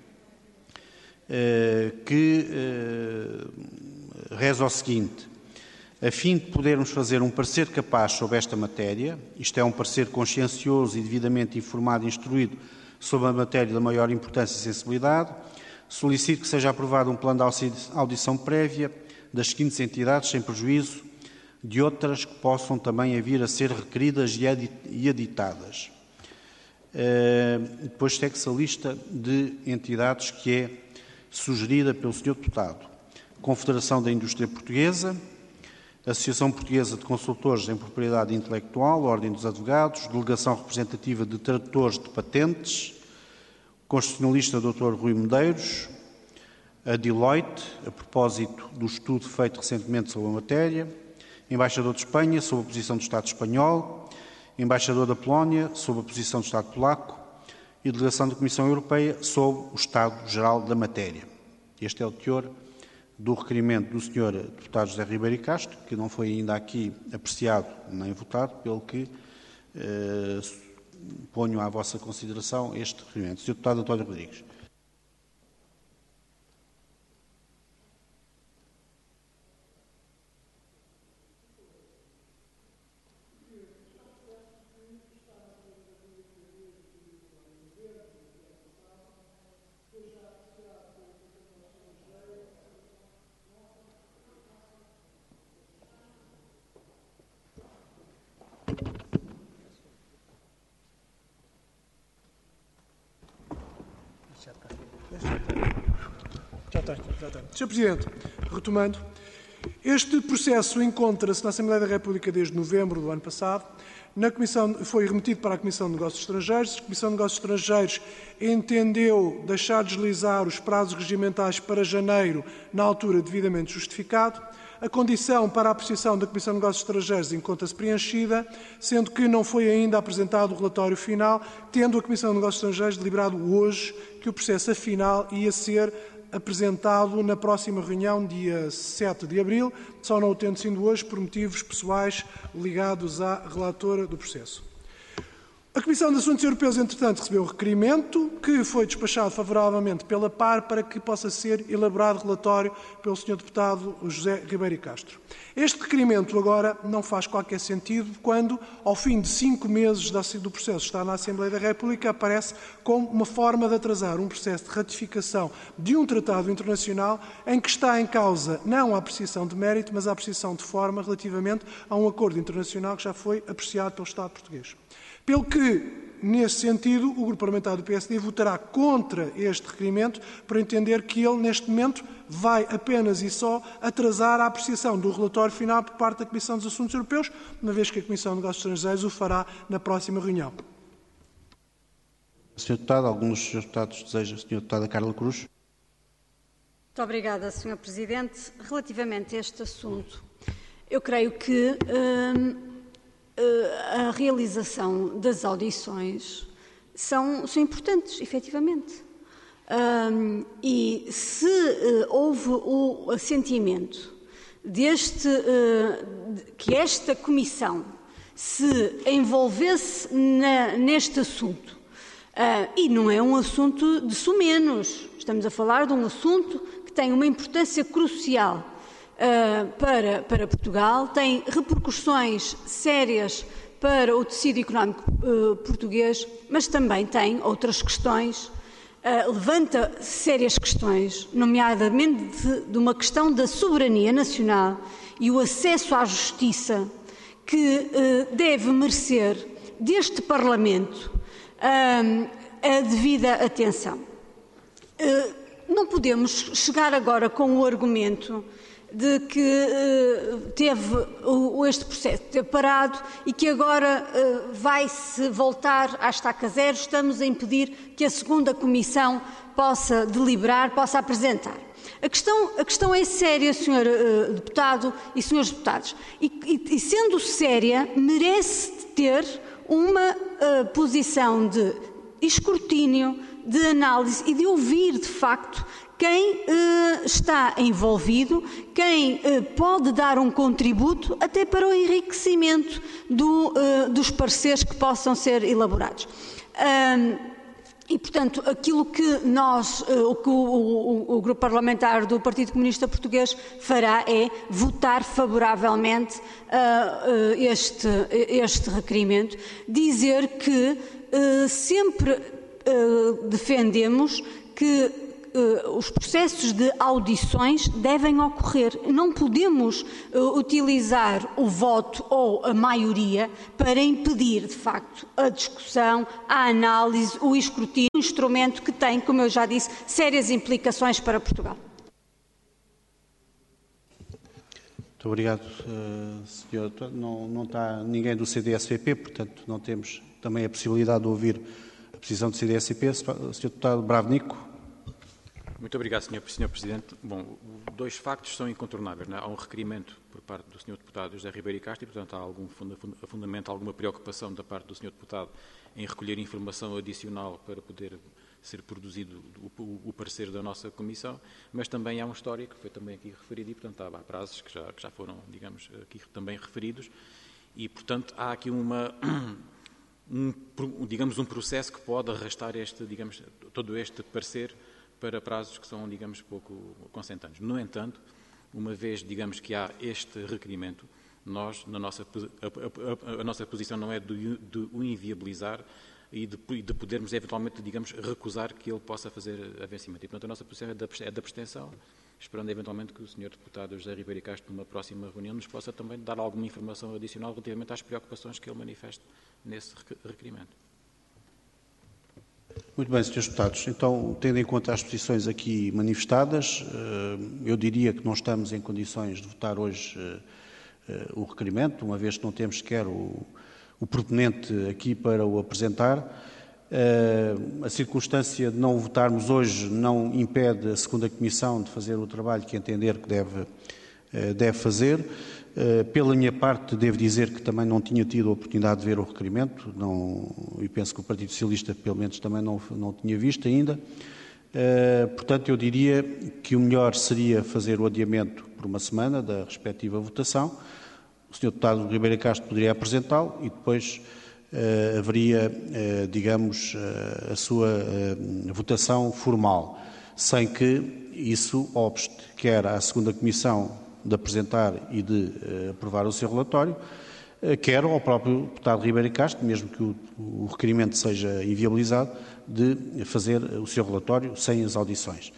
eh, que eh, reza o seguinte: a fim de podermos fazer um parecer capaz sobre esta matéria, isto é, um parecer consciencioso e devidamente informado e instruído sobre a matéria da maior importância e sensibilidade, solicito que seja aprovado um plano de audição prévia das seguintes entidades, sem prejuízo de outras que possam também vir a ser requeridas e editadas. Uh, depois segue-se a lista de entidades que é sugerida pelo senhor Deputado: Confederação da Indústria Portuguesa, Associação Portuguesa de Consultores em Propriedade Intelectual, Ordem dos Advogados, Delegação Representativa de Tradutores de Patentes, Constitucionalista doutor Rui Medeiros, a Deloitte, a propósito do estudo feito recentemente sobre a matéria, Embaixador de Espanha, sob a posição do Estado espanhol, Embaixador da Polónia, sob a posição do Estado polaco, e Delegação da Comissão Europeia, sob o Estado-Geral da matéria. Este é o teor do requerimento do senhor Deputado José Ribeiro Castro, que não foi ainda aqui apreciado nem votado, pelo que eh, ponho à vossa consideração este requerimento. senhor Deputado António Rodrigues. Já está, já está. senhor Presidente, retomando, este processo encontra-se na Assembleia da República desde novembro do ano passado. Na Comissão, foi remetido para a Comissão de Negócios Estrangeiros. A Comissão de Negócios Estrangeiros entendeu deixar deslizar os prazos regimentais para janeiro, na altura devidamente justificado. A condição para a apreciação da Comissão de Negócios Estrangeiros encontra-se preenchida, sendo que não foi ainda apresentado o relatório final, tendo a Comissão de Negócios Estrangeiros deliberado hoje que o processo afinal ia ser apresentado na próxima reunião, dia sete de abril, só não o tendo sido hoje por motivos pessoais ligados à relatora do processo. A Comissão de Assuntos Europeus, entretanto, recebeu o requerimento que foi despachado favoravelmente pela P A R para que possa ser elaborado relatório pelo senhor Deputado José Ribeiro Castro. Este requerimento agora não faz qualquer sentido quando, ao fim de cinco meses do processo estar na Assembleia da República, aparece como uma forma de atrasar um processo de ratificação de um tratado internacional em que está em causa não a apreciação de mérito, mas a apreciação de forma relativamente a um acordo internacional que já foi apreciado pelo Estado português. Pelo que, nesse sentido, o Grupo Parlamentar do P S D votará contra este requerimento, por entender que ele, neste momento, vai apenas e só atrasar a apreciação do relatório final por parte da Comissão dos Assuntos Europeus, uma vez que a Comissão de Negócios Estrangeiros o fará na próxima reunião. senhor Deputado, algum dos senhores Deputados deseja? senhora Deputada Carla Cruz. Muito obrigada, senhor Presidente. Relativamente a este assunto, eu creio que hum, a realização das audições são, são importantes, efetivamente. Um, e se uh, houve o assentimento deste, uh, de, que esta Comissão se envolvesse na, neste assunto, uh, e não é um assunto de sumenos, estamos a falar de um assunto que tem uma importância crucial Uh, para, para Portugal, tem repercussões sérias para o tecido económico uh, português, mas também tem outras questões, uh, levanta sérias questões, nomeadamente de, de uma questão da soberania nacional e o acesso à justiça que uh, deve merecer deste Parlamento uh, a devida atenção. Uh, não podemos chegar agora com o argumento de que uh, teve uh, este processo ter parado e que agora uh, vai-se voltar à estaca zero. Estamos a impedir que a segunda Comissão possa deliberar, possa apresentar. A questão, a questão é séria, senhor uh, Deputado e senhores Deputados, e, e, e sendo séria, merece ter uma uh, posição de escrutínio, de análise e de ouvir, de facto, quem eh, está envolvido, quem eh, pode dar um contributo até para o enriquecimento do, eh, dos pareceres que possam ser elaborados. Um, E, portanto, aquilo que nós, o que o, o, o Grupo Parlamentar do Partido Comunista Português fará é votar favoravelmente uh, este, este requerimento, dizer que uh, sempre uh, defendemos que Uh, os processos de audições devem ocorrer. Não podemos uh, utilizar o voto ou a maioria para impedir, de facto, a discussão, a análise, o escrutínio, um instrumento que tem, como eu já disse, sérias implicações para Portugal. Muito obrigado, uh, senhor. Não, não está ninguém do C D S V P, portanto, não temos também a possibilidade de ouvir a posição do C D S V P. senhor Deputado Bravnico. Muito obrigado, senhor Presidente. Bom, dois factos são incontornáveis. Não é? Há um requerimento por parte do senhor Deputado José Ribeiro e Castro e, portanto, há algum fundamento, alguma preocupação da parte do senhor Deputado em recolher informação adicional para poder ser produzido o, o, o parecer da nossa Comissão, mas também há um histórico, que foi também aqui referido, e, portanto, há, há prazos que já, que já foram, digamos, aqui também referidos, e, portanto, há aqui uma... Um, digamos, um processo que pode arrastar este, digamos, todo este parecer para prazos que são, digamos, pouco consentâneos. No entanto, uma vez, digamos, que há este requerimento, nós, na nossa, a, a, a nossa posição não é de, de o inviabilizar e de, de podermos, eventualmente, digamos, recusar que ele possa fazer a vencimento. E, portanto, a nossa posição é da, é da abstenção, esperando, eventualmente, que o senhor Deputado José Ribeiro e Castro, numa próxima reunião, nos possa também dar alguma informação adicional relativamente às preocupações que ele manifesta nesse requerimento. Muito bem, senhores Deputados. Então, tendo em conta as posições aqui manifestadas, eu diria que não estamos em condições de votar hoje o requerimento, uma vez que não temos sequer o, o proponente aqui para o apresentar. A circunstância de não votarmos hoje não impede a segunda Comissão de fazer o trabalho que entender que deve, deve fazer. Pela minha parte, devo dizer que também não tinha tido a oportunidade de ver o requerimento, não, e penso que o Partido Socialista, pelo menos, também não, não tinha visto ainda. Portanto, eu diria que o melhor seria fazer o adiamento por uma semana da respectiva votação. O senhor Deputado Ribeiro Castro poderia apresentá-lo e depois uh, haveria, uh, digamos, uh, a sua uh, votação formal, sem que isso obste quer à segunda Comissão de apresentar e de uh, aprovar o seu relatório, uh, quer ao próprio deputado Ribeiro Castro, mesmo que o, o requerimento seja inviabilizado, de fazer o seu relatório sem as audições.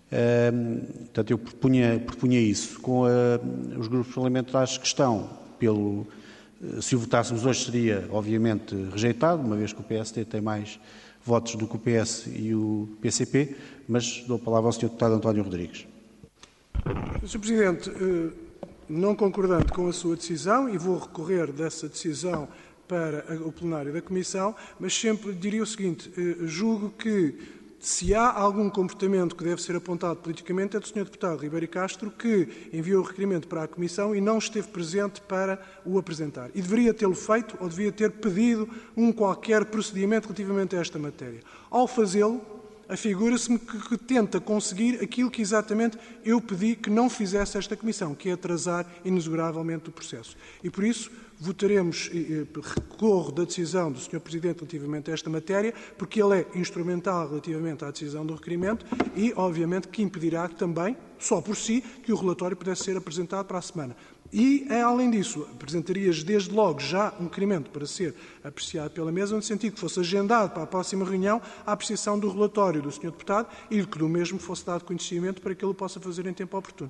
Uh, portanto, eu propunha, propunha isso. Com uh, os grupos parlamentares que estão, pelo, uh, se o votássemos hoje seria, obviamente, rejeitado, uma vez que o P S D tem mais votos do que o P S e o P C P, mas dou a palavra ao senhor deputado António Rodrigues. senhor Presidente, não concordando com a sua decisão, e vou recorrer dessa decisão para o plenário da Comissão, mas sempre diria o seguinte, julgo que se há algum comportamento que deve ser apontado politicamente é do senhor Deputado Ribeiro Castro, que enviou o requerimento para a Comissão e não esteve presente para o apresentar. E deveria tê-lo feito ou devia ter pedido um qualquer procedimento relativamente a esta matéria. Ao fazê-lo, afigura-se-me que, que tenta conseguir aquilo que exatamente eu pedi que não fizesse esta Comissão, que é atrasar inexoravelmente o processo. E por isso votaremos, recorro da decisão do senhor Presidente relativamente a esta matéria, porque ele é instrumental relativamente à decisão do requerimento e, obviamente, que impedirá também, só por si, que o relatório pudesse ser apresentado para a semana. E, além disso, apresentarias desde logo já um requerimento para ser apreciado pela mesa, no sentido que fosse agendado para a próxima reunião a apreciação do relatório do senhor Deputado e que do mesmo fosse dado conhecimento para que ele o possa fazer em tempo oportuno.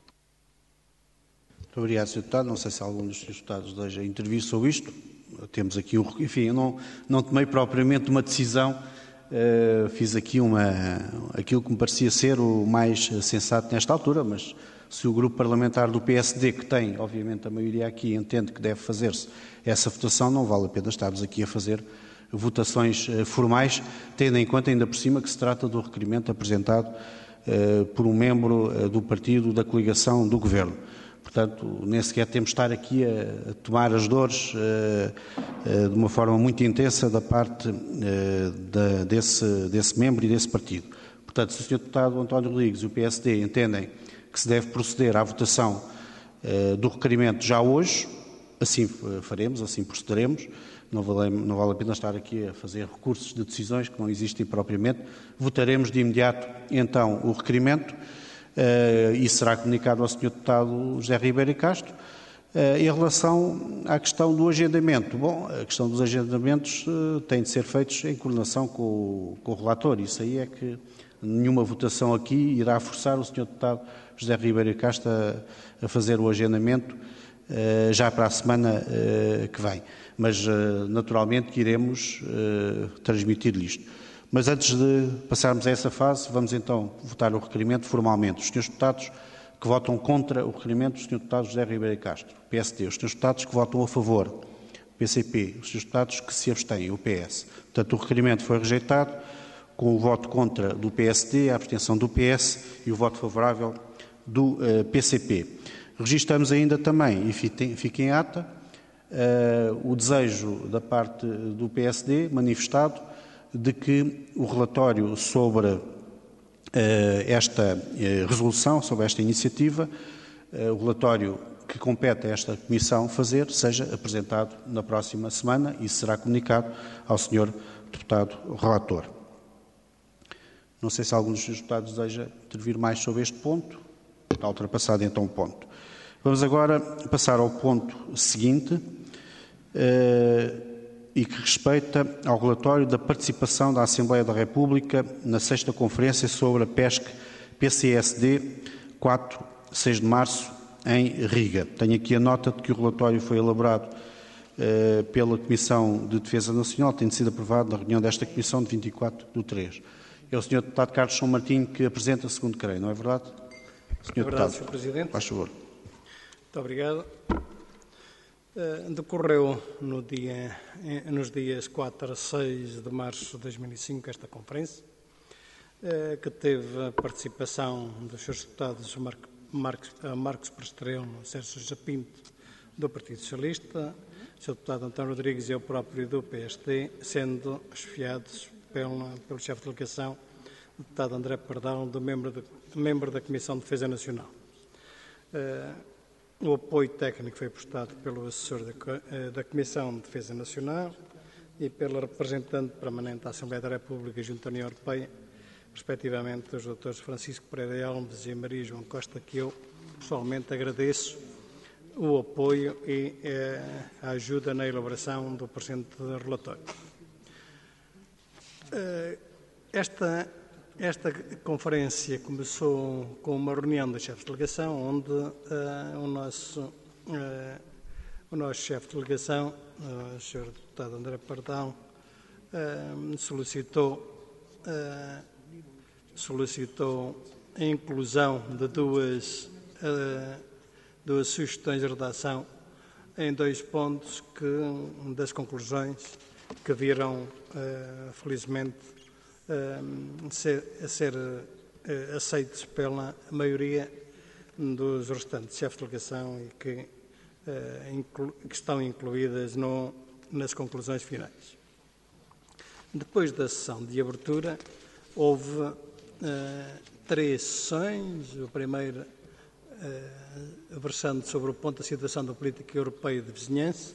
Muito obrigado, senhor Deputado. Não sei se algum dos senhores Deputados deseja intervir sobre isto. Temos aqui um... Enfim, eu não, não tomei propriamente uma decisão, uh, fiz aqui uma, aquilo que me parecia ser o mais sensato nesta altura, mas se o grupo parlamentar do P S D, que tem, obviamente, a maioria aqui, entende que deve fazer-se essa votação, não vale a pena estarmos aqui a fazer votações uh, formais, tendo em conta ainda por cima que se trata do requerimento apresentado uh, por um membro uh, do partido da coligação do Governo. Portanto, nem sequer temos de estar aqui a, a tomar as dores uh, uh, de uma forma muito intensa da parte uh, da, desse, desse membro e desse partido. Portanto, se o senhor Deputado António Rodrigues e o P S D entendem que se deve proceder à votação uh, do requerimento já hoje, assim faremos, assim procederemos. Não vale, não vale a pena estar aqui a fazer recursos de decisões que não existem propriamente. Votaremos de imediato, então, o requerimento uh, e será comunicado ao senhor Deputado José Ribeiro Castro. Uh, em relação à questão do agendamento, bom, a questão dos agendamentos uh, tem de ser feitos em coordenação com o, com o relator. Isso aí é que nenhuma votação aqui irá forçar o senhor Deputado José Ribeiro Castro a, a fazer o agendamento uh, já para a semana uh, que vem. Mas, uh, naturalmente, que iremos uh, transmitir-lhe isto. Mas antes de passarmos a essa fase, vamos então votar o requerimento formalmente. Os senhores deputados que votam contra o requerimento, o senhor Deputado José Ribeiro Castro, P S D. Os senhores deputados que votam a favor, P C P. Os senhores deputados que se abstêm, o P S. Portanto, o requerimento foi rejeitado, com o voto contra do P S D, a abstenção do P S e o voto favorável do uh, P C P. Registramos ainda também, e fiquem em ata, uh, o desejo da parte do P S D, manifestado, de que o relatório sobre uh, esta uh, resolução, sobre esta iniciativa, uh, o relatório que compete a esta Comissão fazer, seja apresentado na próxima semana e será comunicado ao senhor Deputado Relator. Não sei se algum dos senhores deputados deseja intervir mais sobre este ponto. Está ultrapassado então o ponto. Vamos agora passar ao ponto seguinte, eh, e que respeita ao relatório da participação da Assembleia da República na sexta Conferência sobre a Pesca P C S D, quatro a seis de março, em Riga. Tenho aqui a nota de que o relatório foi elaborado eh, pela Comissão de Defesa Nacional, tendo sido aprovado na reunião desta Comissão de vinte e quatro de três. É o senhor Deputado Carlos São Martinho que apresenta, segundo creio, não é verdade? senhor É verdade, senhor Presidente. Faz favor. Muito obrigado. Uh, decorreu no dia, nos dias quatro a seis de março de dois mil e cinco esta conferência, uh, que teve a participação dos senhores deputados Marcos, Marcos, Marcos Prestrelo, Sérgio Japinto, do Partido Socialista, o senhor Deputado António Rodrigues e eu próprio do P S D, sendo chefiados pelo, pelo chefe de delegação, o deputado André Pardal, do membro, de, membro da Comissão de Defesa Nacional. Uh, o apoio técnico foi prestado pelo assessor da, da Comissão de Defesa Nacional e pela representante permanente da Assembleia da República junto à União Europeia, respectivamente os doutores Francisco Pereira Alves e Maria João Costa, que eu pessoalmente agradeço o apoio e eh, a ajuda na elaboração do presente relatório. Uh, esta, esta conferência começou com uma reunião da chefe de delegação, onde uh, o nosso, uh, o nosso chefe de delegação, uh, o senhor Deputado André Pardal, uh, solicitou, uh, solicitou a inclusão de duas, uh, duas sugestões de redação em dois pontos que, das conclusões que viram, uh, felizmente, uh, ser, a ser uh, aceitos pela maioria dos restantes chefes de delegação e que, uh, inclu, que estão incluídas no, nas conclusões finais. Depois da sessão de abertura, houve uh, três sessões. A primeira, uh, versando sobre o ponto da situação da política europeia de vizinhança,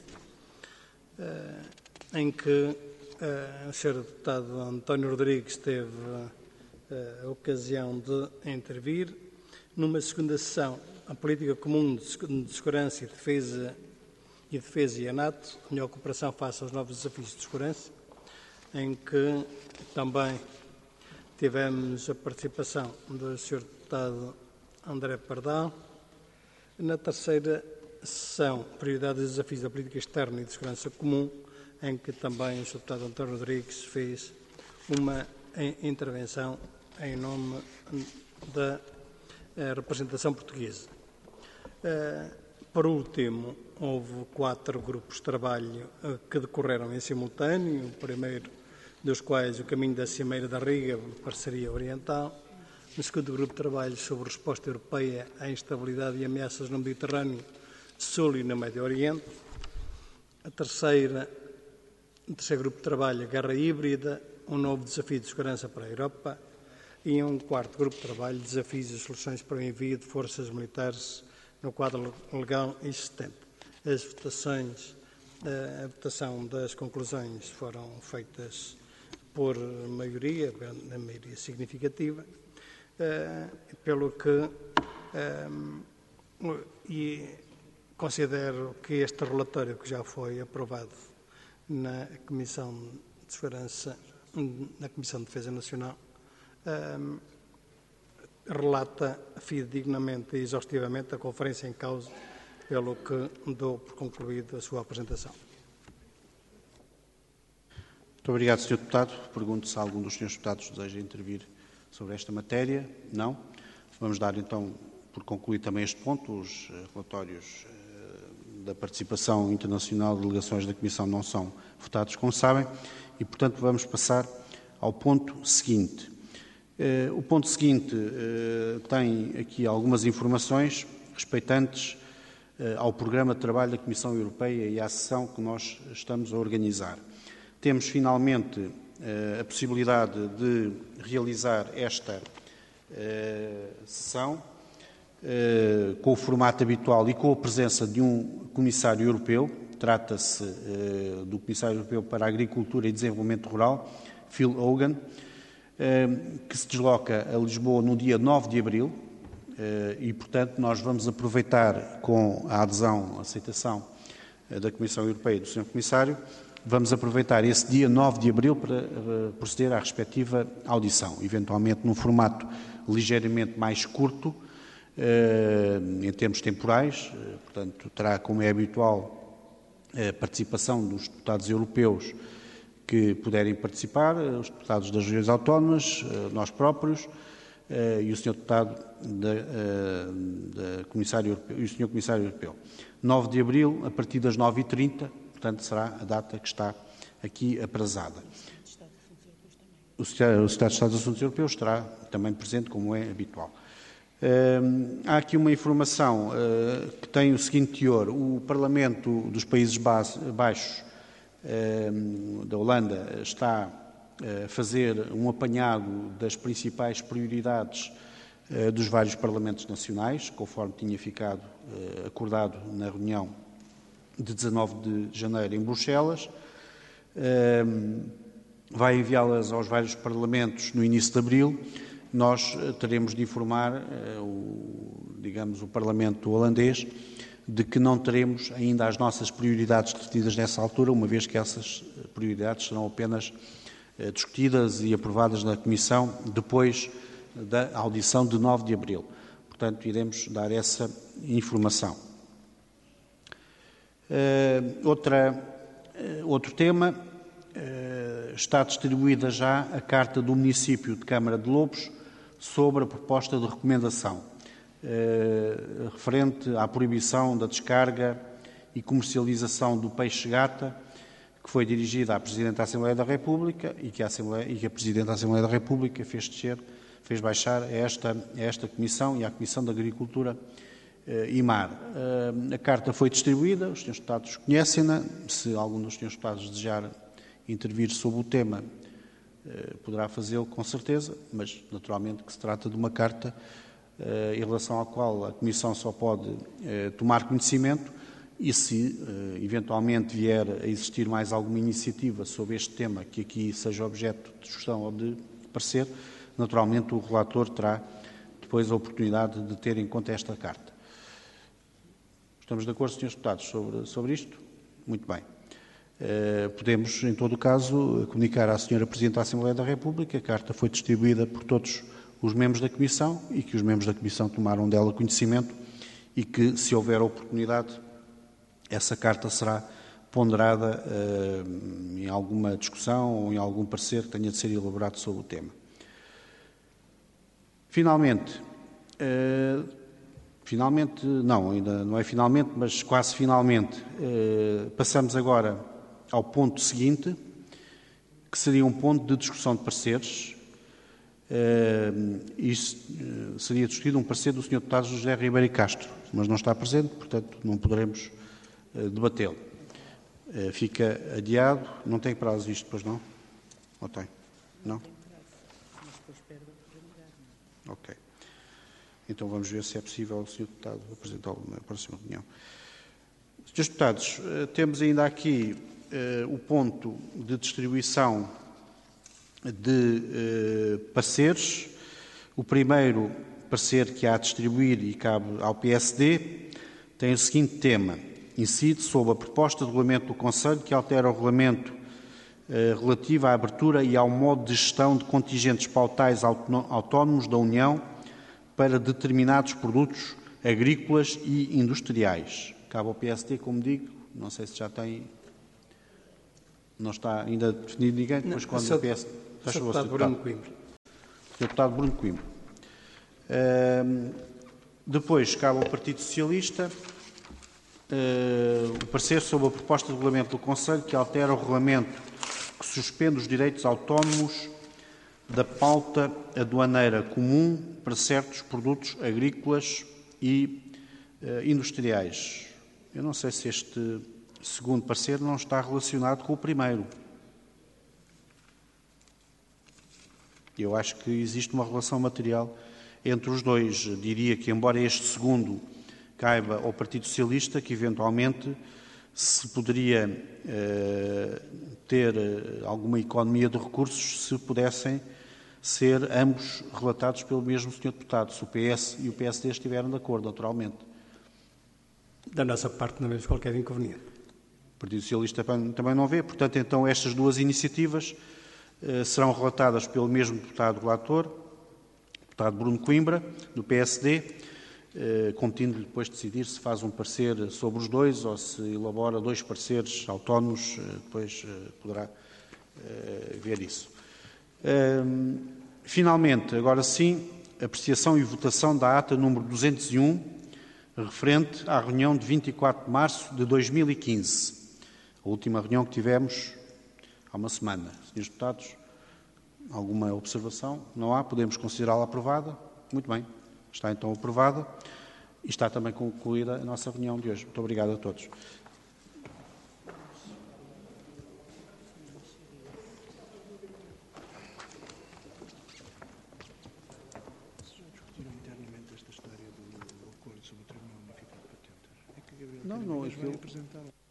uh, em que uh, o senhor Deputado António Rodrigues teve uh, a ocasião de intervir. Numa segunda sessão, a Política Comum de Segurança e Defesa e, Defesa e a NATO, a melhor cooperação face aos novos desafios de segurança, em que também tivemos a participação do senhor Deputado André Pardal. Na terceira sessão, Prioridade dos Desafios da Política Externa e de Segurança Comum, em que também o senhor Deputado António Rodrigues fez uma intervenção em nome da representação portuguesa. Por último, houve quatro grupos de trabalho que decorreram em simultâneo, o primeiro dos quais o caminho da Cimeira da Riga, parceria oriental, o segundo grupo de trabalho sobre resposta europeia à instabilidade e ameaças no Mediterrâneo Sul e no Médio Oriente, a terceira O terceiro grupo de trabalho, guerra híbrida, um novo desafio de segurança para a Europa. e um quarto grupo de trabalho, desafios e soluções para o envio de forças militares no quadro legal existente. As votações, a votação das conclusões foram feitas por maioria, a maioria significativa, pelo que e considero que este relatório, que já foi aprovado na Comissão de Segurança, na Comissão de Defesa Nacional, um, relata fidedignamente e exaustivamente a conferência em causa, pelo que dou por concluído a sua apresentação. Muito obrigado, senhor Deputado. Pergunto se algum dos senhores Deputados deseja intervir sobre esta matéria. Não. Vamos dar, então, por concluir também este ponto. Os relatórios da participação internacional de delegações da Comissão não são votados, como sabem, e, portanto, vamos passar ao ponto seguinte. O ponto seguinte tem aqui algumas informações respeitantes ao programa de trabalho da Comissão Europeia e à sessão que nós estamos a organizar. Temos, finalmente, a possibilidade de realizar esta sessão com o formato habitual e com a presença de um Comissário Europeu. Trata-se do Comissário Europeu para a Agricultura e Desenvolvimento Rural, Phil Hogan, que se desloca a Lisboa no dia nove de abril e, portanto, nós vamos aproveitar com a adesão, a aceitação da Comissão Europeia e do senhor Comissário, vamos aproveitar esse dia nove de abril para proceder à respectiva audição, eventualmente num formato ligeiramente mais curto, em termos temporais, portanto, terá, como é habitual, a participação dos deputados europeus que puderem participar, os deputados das regiões autónomas, nós próprios, e o senhor deputado da, da Comissário Europeu, e o senhor Comissário Europeu. nove de abril, a partir das nove e trinta, portanto, será a data que está aqui aprazada. O Secretário de Estado dos Assuntos Europeus estará também presente, como é habitual. Uh, há aqui uma informação uh, que tem o seguinte teor. O Parlamento dos Países Baixos, uh, da Holanda, está a fazer um apanhado das principais prioridades uh, dos vários Parlamentos nacionais, conforme tinha ficado uh, acordado na reunião de dezanove de janeiro em Bruxelas. Uh, vai enviá-las aos vários Parlamentos no início de abril. Nós teremos de informar, o, digamos, o Parlamento holandês de que não teremos ainda as nossas prioridades definidas nessa altura, uma vez que essas prioridades serão apenas discutidas e aprovadas na Comissão depois da audição de nove de abril. Portanto, iremos dar essa informação. Uh, outra, uh, outro tema, uh, está distribuída já a carta do município de Câmara de Lobos sobre a proposta de recomendação uh, referente à proibição da descarga e comercialização do peixe-gata, que foi dirigida à Presidente da Assembleia da República e que a, Assembleia, e que a Presidente da Assembleia da República fez descer, fez baixar a esta, a esta Comissão e à Comissão de Agricultura uh, e Mar. Uh, a carta foi distribuída, os senhores deputados conhecem-na. Se algum dos senhores deputados desejar intervir sobre o tema, uh, poderá fazê-lo com certeza, mas naturalmente que se trata de uma carta uh, em relação à qual a Comissão só pode uh, tomar conhecimento. E se, eventualmente, vier a existir mais alguma iniciativa sobre este tema que aqui seja objeto de discussão ou de parecer, naturalmente o relator terá depois a oportunidade de ter em conta esta carta. Estamos de acordo, senhores deputados, sobre, sobre isto? Muito bem. Podemos, em todo o caso, comunicar à senhora Presidente da Assembleia da República que a carta foi distribuída por todos os membros da Comissão e que os membros da Comissão tomaram dela conhecimento e que, se houver oportunidade, essa carta será ponderada uh, em alguma discussão ou em algum parecer que tenha de ser elaborado sobre o tema. Finalmente, uh, finalmente, não, ainda não é finalmente, mas quase finalmente, uh, passamos agora ao ponto seguinte, que seria um ponto de discussão de pareceres. Uh, isto, uh, seria discutido um parecer do senhor Deputado José Ribeiro Castro, mas não está presente, portanto não poderemos debatê-lo. Fica adiado. Não tem prazo isto, pois não? Ou tem? Não? Ok. Então vamos ver se é possível o senhor Deputado apresentá-lo na próxima reunião. senhores Deputados, temos ainda aqui uh, o ponto de distribuição de uh, pareceres. O primeiro parecer que há a distribuir e cabe ao P S D tem o seguinte tema: incide sobre a proposta de regulamento do Conselho que altera o regulamento uh, relativo à abertura e ao modo de gestão de contingentes pautais autónomos da União para determinados produtos agrícolas e industriais. Cabe ao P S D, como digo, não sei se já tem, não está ainda definido ninguém, depois quando o P S D... Faz favor, senhor Bruno Coimbra. senhor Deputado Bruno Coimbra. Uh, depois, cabe ao Partido Socialista uh, o parecer sobre a proposta de regulamento do Conselho que altera o regulamento que suspende os direitos autónomos da pauta aduaneira comum para certos produtos agrícolas e uh, industriais. Eu não sei se este segundo parecer não está relacionado com o primeiro. Eu acho que existe uma relação material entre os dois. Diria que, embora este segundo caiba ao Partido Socialista, que eventualmente se poderia uh, ter alguma economia de recursos se pudessem ser ambos relatados pelo mesmo senhor Deputado, se o P S e o P S D estiverem de acordo, naturalmente. Da nossa parte não vemos qualquer inconveniente. O Partido Socialista também não vê. Portanto, então, estas duas iniciativas uh, serão relatadas pelo mesmo deputado relator, deputado Bruno Coimbra, do P S D, uh, competindo-lhe depois decidir se faz um parecer sobre os dois ou se elabora dois pareceres autónomos, uh, depois uh, poderá uh, ver isso. Uh, finalmente, agora sim, apreciação e votação da ata número duzentos e um, referente à reunião de vinte e quatro de março de dois mil e quinze, a última reunião que tivemos há uma semana. senhores Deputados, alguma observação? Não há? Podemos considerá-la aprovada? Muito bem. Está então aprovada e está também concluída a nossa reunião de hoje. Muito obrigado a todos. Não, não, aquilo...